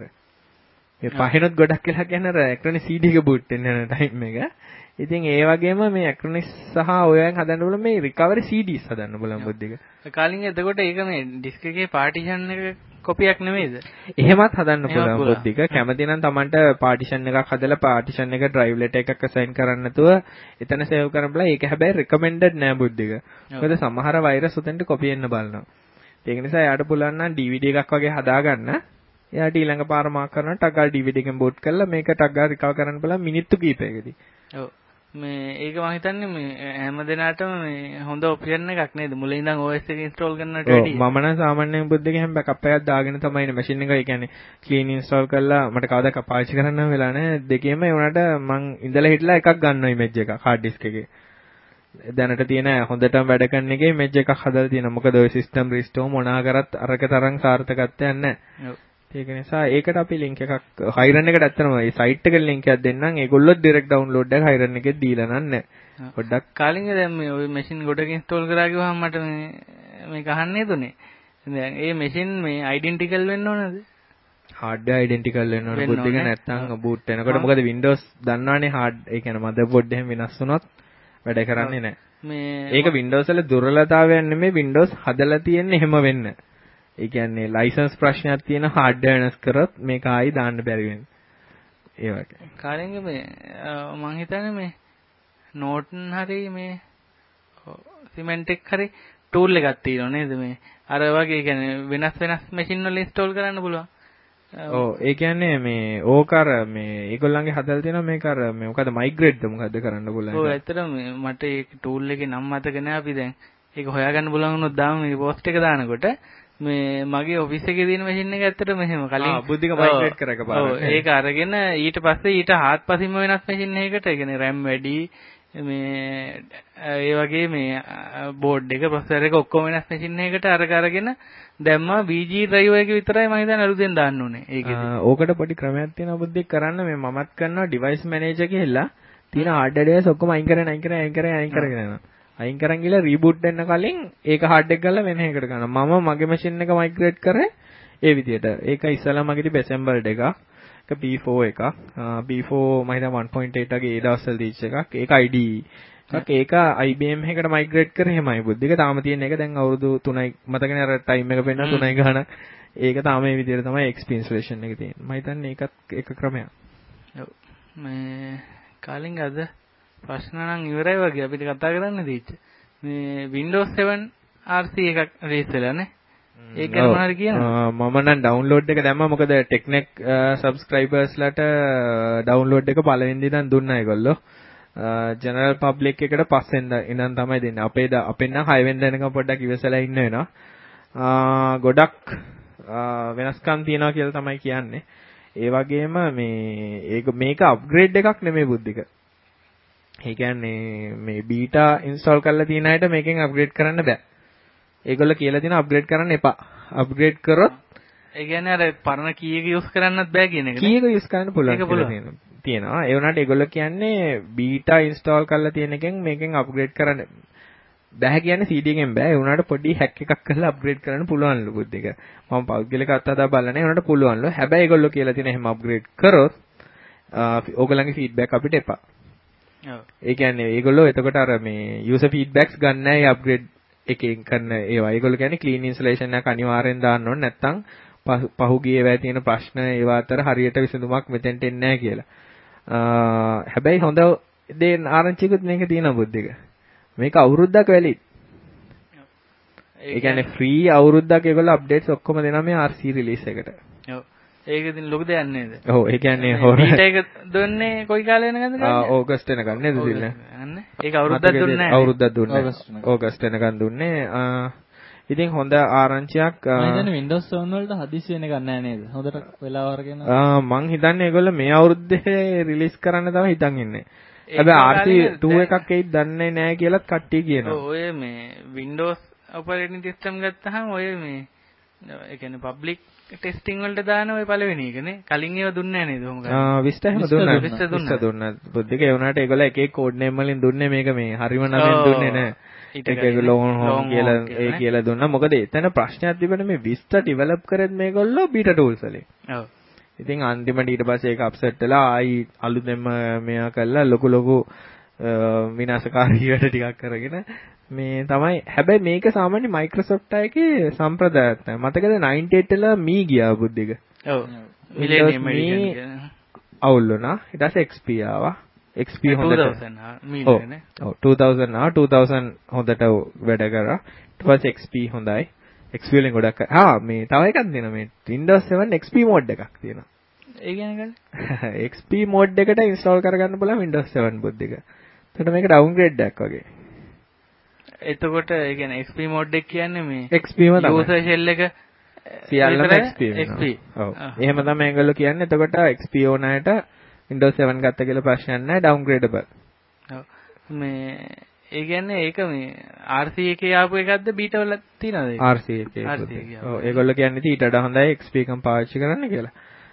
මේ පහිනොත් ගොඩක් කියලා කියන්නේ අර Acronis CD එක boot වෙන්න යන ටයිම් එක. ඉතින් ඒ වගේම මේ Acronis සහ ඔයයන් හදන්න බලන මේ recovery CDs හදන්න බලන බුද්ධික. කාලින් එතකොට ඒක මේ ඩිස්ක් එකේ පාටිෂන් එක කොපියක් නෙමෙයිද? එහෙමත් හදන්න පුළුවන් බුද්ධික. කැමති නම් Tamanට පාටිෂන් එකක් හදලා පාටිෂන් එක drive letter එකක් assign කරන්න නැතුව එතන save කරන්න බලා. ඒක හැබැයි recommended නෑ බුද්ධික. මොකද සමහර virus උතෙන්ට copy වෙන්න බලනවා. ඒක නිසා යාට පුළුවන් නම් DVD එකක් වගේ හදාගන්න. එයාට ඊළඟ පාර මාක් කරනවා ටක් ගාලා DVD එකෙන් boot කරලා මේක ටක් ගාලා recover කරන්න බලන්න මිනිත්තු කිහිපයකදී. ඔව්. මේ ඒක මම හිතන්නේ මේ හැම දිනකටම මේ හොඳ ඔප්ෂන් එකක් නේද මුලින් ඉඳන් OS එක ඉන්ස්ටෝල් කරන්නට වැඩිය. මම නම් සාමාන්‍යයෙන් බුද්ධික හැම බෑකප් එකක් දාගෙන තමයි ඉන්නේ මැෂින් එක. ඒ කියන්නේ ක්ලීන් ඉන්ස්ටෝල් කරලා මට කවදාක පාවිච්චි කරන්න වෙලා නැහැ. දෙකේම ඒ වුණාට මං ඉඳලා හිටලා එකක් ගන්නවා ඉමේජ් එකක් hard disk එකේ. දැනට තියෙන හොඳටම වැඩ කරන එකේ ඉමේජ් එකක් හදලා තියෙනවා. මොකද ඔය system restore මොනවා කරත් අරක තරම් සාර්ථකත්වයක් නැහැ. ඔව්. ඒක නිසා ඒකට අපි link එකක් Hiron එකට ඇත්තටම මේ site එකට link එකක් දෙන්නම්. ඒගොල්ලෝ direct download එක Hiron එකේ දීලා නැහැ. පොඩ්ඩක් කාලින්ග දැන් මේ ওই machine ගොඩක install කරා කිව්වම මට මේක අහන්නේ දුනේ. දැන් ඒ machine මේ identical වෙන්න ඕනද? hardware identical වෙන්න ඕන බුද්ධික නැත්තම් boot වෙනකොට මොකද Windows දන්නවනේ hard ඒ කියන්නේ motherboard එහෙම වෙනස් වුණොත් වැඩ කරන්නේ නැහැ. ඒක Windows වල දුර්වලතාවයක් නෙමෙයි Windows හදලා තියෙන්නේ එහෙම වෙන්න. ඒ කියන්නේ ලයිසන්ස් ප්‍රශ්නයක් තියෙන hardware වෙනස් කරොත් මේක ආයි දාන්න බැරි වෙනවා. ඒ වගේ. කාලින්ග මේ මම හිතන්නේ මේ Norton හරි මේ Symantec හරි tool එකක් තියෙනවා නේද මේ අර වගේ කියන්නේ වෙනස් machine වල install කරන්න පුළුවන්. ඔව් ඒ කියන්නේ මේ ඕක අර මේ ඒගොල්ලන්ගේ හදලා තියෙනවා මේක අර මේ මොකද migrate ද මොකද කරන්න පුළුවන්. ඔව් ඇත්තටම මට ඒ tool එකේ නම මතක නෑ අපි දැන් ඒක හොයාගන්න පුළුවන් වුණොත් දාමු මේ post එක දානකොට මේ මගේ ඔෆිස් එකේ තියෙන මැෂින් එක ඇත්තටම මෙහෙම කලින් බුද්ධික migrate කරක පාරක්. ඔව් ඒක අරගෙන ඊට පස්සේ ඊට හාත්පසින්ම වෙනස් මැෂින් එකකට ඒ කියන්නේ RAM වැඩි මේ ඒ වගේ මේ බෝඩ් එක ප්‍රොසෙසර් එක ඔක්කොම වෙනස් මැෂින් එකකට අරගෙන දැම්මා BG drive එක විතරයි මම හිතන්නේ අලුතෙන් දාන්න ඕනේ. ඒකෙදි. ඕකට පොඩි ක්‍රමයක් තියෙනවා බුද්ධික කරන්න මේ මමත් කරනවා device manager කියලා තියෙන hardware device ඔක්කොම අයින් කරගෙන යනවා. අයින් කරන් ගිහලා reboot වෙන්න කලින් ඒක hard එක ගාලා වෙන එකකට ගන්නවා. මම මගේ machine එක migrate කරේ ඒ විදියට. ඒක ඉස්සලා මගේ assembled එකක්. ඒක P4 එකක්. P4 මම හිතන්නේ 1.8 වගේ ඒ දවස්වල දීච්ච එකක්. ඒක IDE එකක්. ඒක IBM එකකට migrate කරේ එහෙමයි බුද්ධික. තාම තියෙන එක දැන් අවුරුදු 3යි මතකනේ අර time එක පෙන්නන 3යි ගානක්. ඒක තාම මේ විදියට තමයි XP installation එක තියෙන්නේ. මම හිතන්නේ ඒකත් එක ක්‍රමයක්. ඔව්. මේ කාලින් අද ප්‍රශ්න නම් ඉවරයි වගේ අපිට කතා කරන්න දීච්ච. මේ Windows 7 RC එකක් රේස් වෙලානේ. ඒක ගැන මොනවද කියනවා? මම නම් download එක දැම්මා මොකද Technet subscribers ලට download එක පළවෙනි දින දුන්නා ඒගොල්ලෝ. general public එකට පස්සෙන්ද ඉඳන් තමයි දෙන්නේ. අපෙන් නම් 6 වෙනිදා වෙනකම් පොඩ්ඩක් ඉවසලා ඉන්න වෙනවා. ගොඩක් වෙනස්කම් තියෙනවා කියලා තමයි කියන්නේ. ඒ වගේම මේක අප්ග්‍රේඩ් එකක් නෙමෙයි බුද්ධික. ඒ කියන්නේ මේ බීටා ඉන්ස්ටෝල් කරලා තියෙන අයට මේකෙන් අප්ග්‍රේඩ් කරන්න බෑ. ඒගොල්ලෝ කියලා තියෙනවා අප්ග්‍රේඩ් කරන්න එපා. අප්ග්‍රේඩ් කරොත් ඒ කියන්නේ අර පරණ කී එක යූස් කරන්නත් බෑ කියන එක නේ. කී එක යූස් කරන්න පුළුවන් කියලා තියෙනවා. ඒ වුණාට ඒගොල්ලෝ කියන්නේ බීටා ඉන්ස්ටෝල් කරලා තියෙන එකෙන් මේකෙන් අප්ග්‍රේඩ් කරන්න බෑ කියන්නේ CD එකෙන් බෑ. ඒ වුණාට පොඩි හැක් එකක් කරලා අප්ග්‍රේඩ් කරන්න පුළුවන්ලු බුද්ධික. මම පෞද්ගලික අත්හදා බලන්නේ. ඒ වුණාට පුළුවන්ලු. හැබැයි ඒගොල්ලෝ කියලා තියෙන එහෙම අප්ග්‍රේඩ් කරොත් ඕගොල්ලන්ගේ ෆීඩ්බැක් අපිට එපා. ඔව්. ඒ කියන්නේ ඒගොල්ලෝ එතකොට අර මේ user feedbacks ගන්න නැහැ අප්ග්‍රේඩ් එකෙන් කරන ඒවා. ඒගොල්ලෝ කියන්නේ clean installation එකක් අනිවාර්යෙන් දාන්න ඕනේ. නැත්නම් පහුගිය ඒවා තියෙන ප්‍රශ්න ඒවා අතර හරියට විසඳුමක් මෙතෙන්ට එන්නේ නැහැ කියලා. හැබැයි හොඳ දේ ආරංචිකුත් මේක තියෙන බුද්ධික. මේක අවුරුද්දක් වැලිඩ්. ඒ කියන්නේ ෆ්‍රී අවුරුද්දක් ඒගොල්ලෝ අප්ඩේට්ස් ඔක්කොම දෙනවා මේ RC රිලීස් එකට. ඔව්. ඒක ඉතින් ලොකු දෙයක් නේද? ඔව් ඒ කියන්නේ බීටා එක දුන්නේ කොයි කාලේ වෙනකන්ද ගන්නේ? ඕගස්ට් වෙනකන් නේද දුන්නේ? අන්න. ඒක අවුරුද්දක් දුන්නේ නැහැ. අවුරුද්දක් දුන්නේ. ඕගස්ට් වෙනකන් දුන්නේ. ඉතින් හොඳ ආරංචියක් මම හිතන්නේ Windows 7 වලට හදිස්සි වෙනකන් නැහැ නේද? හොඳට වෙලාව අරගෙන. මං හිතන්නේ ඒගොල්ලෝ මේ අවුරුද්දේ රිලීස් කරන්න තමයි හිතන් ඉන්නේ. හැබැයි RC2 එකක් එයිද දන්නේ නැහැ කියලාත් කට්ටිය කියනවා. ඔය මේ Windows operating system ගත්තාම ඔය මේ ඒ කියන්නේ public testing වලට දාන ඔය පළවෙනි එකනේ. කලින් ඒවා දුන්නේ නැහැ නේද? කොහොමද? Vista එහෙම දුන්නා. බුද්ධික ඒ වුණාට ඒගොල්ලෝ එක එක කෝඩ් නේම් වලින් දුන්නේ මේක මේ හරිම නමෙන් දුන්නේ නැහැ. ඒක ලොන් කියලා ඒ කියලා දුන්නා. මොකද එතන ප්‍රශ්නයක් තිබුණේ මේ Vista develop කරෙත් මේගොල්ලෝ beta tools වලින්. ඔව්. ඉතින් අන්තිමට ඊට පස්සේ ඒක අප්සෙට් වෙලා ආයි අලුතෙන්ම මෙයා කළා ලොකු විනාශකාරී වැඩ ටිකක් කරගෙන මේ තමයි. හැබැයි මේක සාමාන්‍ය Microsoft එකේ සම්ප්‍රදායක් තමයි. මතකද 98 වල මී ගියා බුද්ධික. ඔව්. Millennium Edition අවුල් වුණා. ඊට පස්සේ XP ආවා. XP හොඳට 2000 මීලනේ. ඔව් 2000 ආවා. 2000 හොඳට වැඩ කරා. ඊට පස්සේ XP හොඳයි. XP වලින් ගොඩක් මේ තව එකක් දෙනවා මේ Windows 7 XP mode එකක් තියෙනවා. ඒ කියන්නේ XP mode එකට install කරගන්න පුළුවන් Windows 7 බුද්ධික. එතකොට මේක downgrade එකක් වගේ. එතකොට ඒ කියන්නේ XP mode එක කියන්නේ මේ XP ම තමයි. user shell එක සියල්ලම XP. ඔව්. එහෙම තමයි ඒගොල්ලෝ කියන්නේ. එතකොට XP ඕන අයට Windows 7 ගත්ත කියලා ප්‍රශ්නයක් නැහැ downgradable. ඔව්. මේ ඒ කියන්නේ ඒක මේ RC එකේ ආපු එකක්ද බීටා වල තියනවද ඒක? RC එකේ. ඔව් ඒගොල්ලෝ කියන්නේ ඊට වඩා හොඳයි XP එකම පාවිච්චි කරන්න කියලා.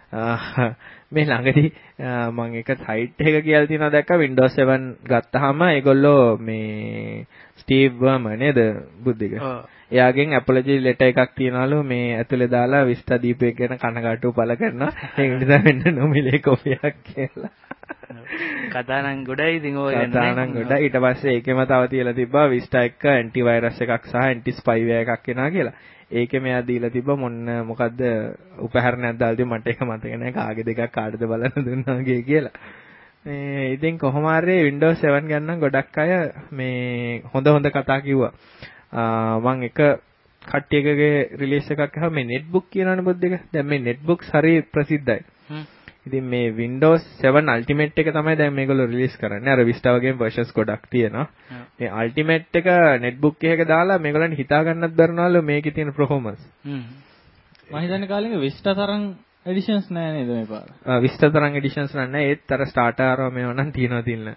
මේ ළඟදී මම එක සයිට් එක කියලා තියෙනවා දැක්කා Windows 7 ගත්තාම ඒගොල්ලෝ මේ ස්ටීව් වර්මර් නේද බුද්ධික. එයාගෙන් apology letter එකක් තියනවලු මේ ඇතුලේ දාලා Vista දීපු එක ගැන කනගාටුව පළ කරනවා. ඒක නිසා වෙන්න නොමිලේ කොපියක් කියලා. කතා නම් ගොඩයි ඉතින් ඔය ගැන. කතා නම් ගොඩයි. ඊට පස්සේ ඒකෙම තව තියලා තිබ්බා Vista එක anti virus එකක් සහ anti spyware එකක් එනවා කියලා. ඒකේ මෙයා දීලා තිබ්බ මොකද්ද උපකරණයක් දාලා තිබ්බ මට ඒක මතක නැහැ කාගේ දෙකක් කාටද බලන්න දුන්නාගේ කියලා. මේ ඉතින් කොහොම හරි Windows 7 ගන්න ගොඩක් අය මේ හොඳ කතා කිව්වා. මම එක කට්ටියකගේ රිලීස් එකක් අහුවා මේ netbook කියනවනේ බුද්ධික. දැන් මේ netbooks හරි ප්‍රසිද්ධයි. ඉතින් මේ Windows 7 Ultimate එක තමයි දැන් මේගොල්ලෝ රිලීස් කරන්නේ. අර Vista වගේම versions ගොඩක් තියෙනවා. මේ Ultimate එක netbook එකක දාලා මේගොල්ලන්ට හිතා ගන්නත් බැරිනවලු මේකේ තියෙන performance. මම හිතන්නේ කාලෙක Vista තරම් editions නෑ නේද මේ පාර. Vista තරම් editions නෑ. ඒත් අර starter ආරව මේව නම් තියෙනවා තියෙන.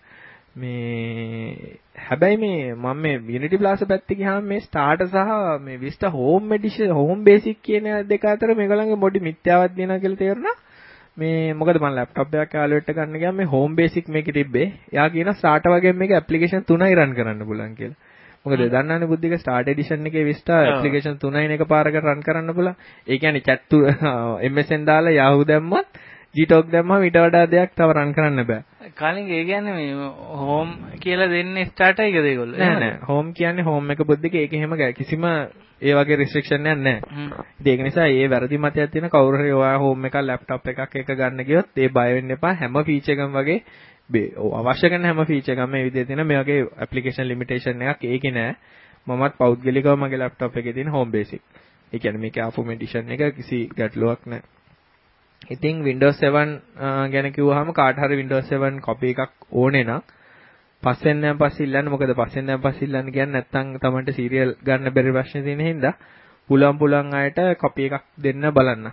මේ හැබැයි මේ මම මේ Unity Plaza පැත්තේ ගියාම මේ starter සහ මේ Vista home edition home basic කියන දෙක අතර මේගොල්ලන්ගේ මොඩි මිත්‍යාවක් දිනනවා කියලා තේරුණා. මේ මොකද මම ලැප්ටොප් එකක් evaluate ගන්න ගියාම මේ home basic මේකේ තිබ්බේ. එයා කියන starter වගේ මේක application 3යි run කරන්න පුළුවන් කියලා. මොකද දන්නවනේ බුද්ධික start edition එකේ Vista application 3යි එකපාරකට run කරන්න පුළුවන්. ඒ කියන්නේ chat MSN දාලා Yahoo දැම්මත් Gtalk දැම්මම ඊට වඩා දෙයක් තව run කරන්න බෑ. කලින් ඒ කියන්නේ මේ home කියලා දෙන්නේ starter එකද ඒගොල්ලෝ? නෑ home කියන්නේ home එක බුද්ධික ඒක එහෙම කිසිම ඒ වගේ restriction එකක් නැහැ. ඉතින් ඒක නිසා ඒ වැරදි මතයක් තියෙන කවුරු හරි ඔයා home එකක් laptop එකක් එක ගන්න ගියොත් ඒ බය වෙන්න එපා. හැම feature එකම වගේ අවශ්‍ය කරන හැම feature එකම මේ විදිහේ තියෙන මේ වගේ application limitation එකක් ඒකේ නෑ. මමත් පෞද්ගලිකව මගේ laptop එකේ තියෙන home basic. ඒ කියන්නේ මේකේ Afum edition එක කිසි ගැටලුවක් නැහැ. ඉතින් Windows 7 ගැන කිව්වහම කාට හරි Windows 7 copy එකක් ඕනේ නම් පස්සෙන් දැන් පස්සේ ඉල්ලන්න. මොකද පස්සෙන් දැන් පස්සේ ඉල්ලන්න කියන්නේ නැත්නම් තමන්ට සීරියල් ගන්න බැරි ප්‍රශ්න තියෙන හින්දා පුළුවන් අයට copy එකක් දෙන්න බලන්න.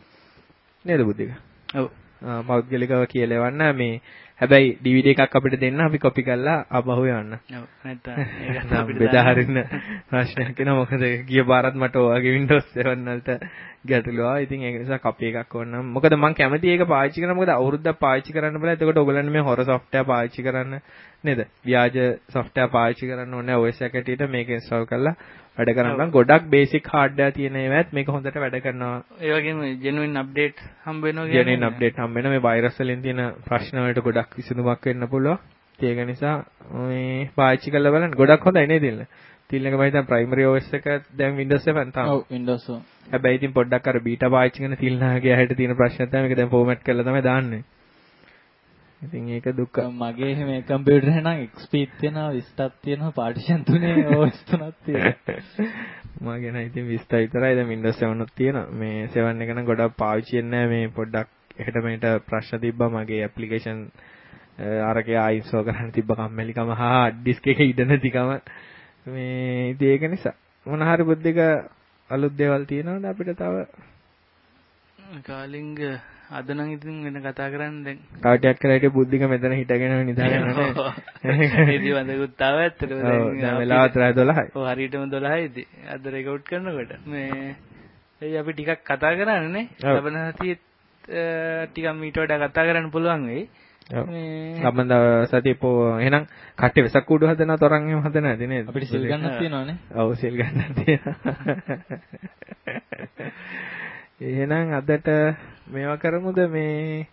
නේද බුද්ධික? ඔව්. පෞද්ගලිකව කියලා එවන්න මේ හැබැයි DVD එකක් අපිට දෙන්න අපි copy කරලා ආපහු යවන්න. ඔව් නැත්නම් ඒක අපිට බෙදා හරින්න ප්‍රශ්නයක් එනවා. මොකද ගිය පාරත් මට ඔයගේ Windows 7 වලට ගැටලුව ආවා. ඉතින් ඒක නිසා copy එකක් ඕන නම් මොකද මම කැමති ඒක පාවිච්චි කරන්න. මොකද අවුරුද්දක් පාවිච්චි කරන්න බෑ. එතකොට ඔයගොල්ලන් මේ හොර software පාවිච්චි කරන්න නේද? ව්‍යාජ software පාවිච්චි කරන්න ඕනේ. OS එක ඇටියට මේක install කරලා වැඩ කරන්න නම් ගොඩක් basic hardware තියෙන ඒවාත් මේක හොඳට වැඩ කරනවා. ඒ වගේම genuine update හම්බ වෙනවා කියන්නේ. genuine update හම්බ වෙනවා. මේ virus වලින් තියෙන ප්‍රශ්න වලට ගොඩක් විසඳුමක් වෙන්න පුළුවන්. ඒක නිසා මේ පාවිච්චි කරලා බලන්න ගොඩක් හොඳයි නේද ඉතින්. තිල්න එක මම හිතන primary OS එක දැන් Windows 7 තමයි. ඔව් Windows 7. හැබැයි ඉතින් පොඩ්ඩක් අර beta පාවිච්චි කරන තිල්නාගේ ඇහැට තියෙන ප්‍රශ්න තමයි මේක දැන් format කරලා තමයි දාන්නේ. ඉතින් ඒක දුක. මගේ මේ කම්පියුටර් එක නම් XP තියෙනවා Vista තියෙනවා partition 3 OS 3ක් තියෙනවා. මගේ නම් ඉතින් Vista විතරයි. දැන් Windows 7 ක් තියෙනවා. මේ 7 එක නම් ගොඩක් පාවිච්චි වෙන්නේ නැහැ. මේ පොඩ්ඩක් එහෙට මෙහෙට ප්‍රශ්න තිබ්බා මගේ application අරකේ ආයින්ස්ටෝල් කරන්න තිබ්බ කම්මැලිකම hard disk එකේ ඉඩ නැතිකම මේ ඉතින් ඒක නිසා මොන හරි බුද්ධික අලුත් දේවල් තියෙනවද අපිට තව කාලින්ග අද නම් ඉතින් වෙන කතා කරන්න දැන් තව ටිකක් කරලා හිටිය බුද්ධික මෙතන හිටගෙන නිදාගෙන නේ ඉතින් වන්දකුත් තාව ඇත්තට දැන් වෙලාවත් රාත්‍රී 12යි. ඔව් හරියටම 12යි ඉතින් අද රෙකෝඩ් කරනකොට මේ එයි අපි ටිකක් කතා කරන්නේ ලබන සතියේ ටිකක් මීට වඩා කතා කරන්න පුළුවන් වෙයි. මේ ලබන සතියේ එහෙනම් කට්ටිය වෙසක් කූඩු හදනවා තරම් එහෙම හදන නැති නේද? අපිට සිල් ගන්නක් තියෙනවනේ. ඔව් සිල් ගන්නක් තියෙනවා. එහෙනම් අදට මේවා කරමුද මේ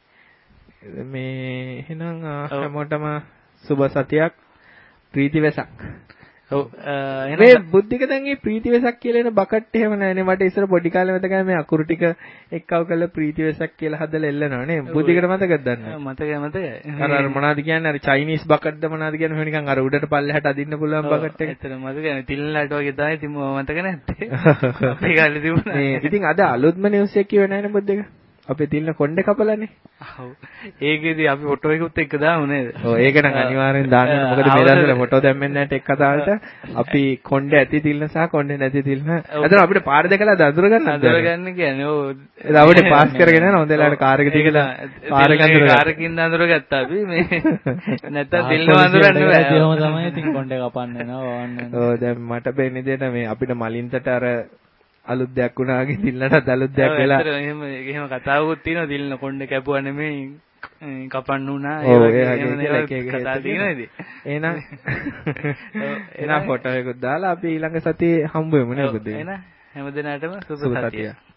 එහෙනම් හැමෝටම සුබ සතියක් ප්‍රීති වෙසක්. ඔව් මේ බුද්ධික දැන් මේ ප්‍රීති වෙසක් කියලා එන බකට් එහෙම නැහැනේ. මට ඉස්සර පොඩි කාලේ මතකයි මේ අකුරු ටික එක්කව කරලා ප්‍රීති වෙසක් කියලා හදලා එල්ලනවා නේ. බුද්ධිකට මතකද දන්නේ? මතකයි. අර මොනවද කියන්නේ? අර චයිනීස් බකට්ද මොනවද කියන්නේ? මේ නිකන් අර උඩට පල්ලෙහාට අදින්න පුළුවන් බකට් එක. ඇත්තට මතකයි. තිල්ලට වගේ තමයි තිබ්බ මතක නැත්තේ. අපේ කාලේ තිබුණා. මේ ඉතින් අද අලුත්ම නිවුස් එක කියව නැහැනේ බුද්ධික. අපේ තිල්න කොණ්ඩේ කපලානේ. ඔව්. ඒකේදී අපි ෆොටෝ එකකුත් එක්ක දාමු නේද? ඔව් ඒක නම් අනිවාර්යෙන් දාන්න ඕනේ. මොකද මේ දවස්වල ෆොටෝ දැම්මෙන් නැහැ ටෙක් කතාවට. අපි කොණ්ඩේ ඇති තිල්න සහ කොණ්ඩේ නැති තිල්න. අද අපිට පාර දෙකලා අඳුර ගන්න. අඳුර ගන්න කියන්නේ ඔව්. ඒක අපිට පාස් කරගෙන යන හොඳ වෙලාවට කාර් එක තියලා පාර එක අඳුර ගන්න. කාර් එකකින් අඳුර ගත්තා අපි මේ. නැත්තම් තිල්න අඳුරන්න බෑ. ඒකම තමයි ඉතින් කොණ්ඩේ කපන්න යනවා වවන්න යනවා. ඔව් දැන් මට බෙන්නේ දෙයට මේ අපිට මලින්තට අර අලුත් දෙයක් වුණා වගේ තිල්නට අලුත් දෙයක් වෙලා. එහෙම කතාවකුත් තියෙනවා තිල්න කොණ්ඩේ කැපුවා නෙමෙයි කපන්න උනා. ඒ වගේ කතා තියෙනවා ඉතින්. එහෙනම් ෆොටෝ එකක් දාලා අපි ඊළඟ සතියේ හම්බ වෙමු නේද? එහෙනම් හැමදෙනාටම සුබ සතිය.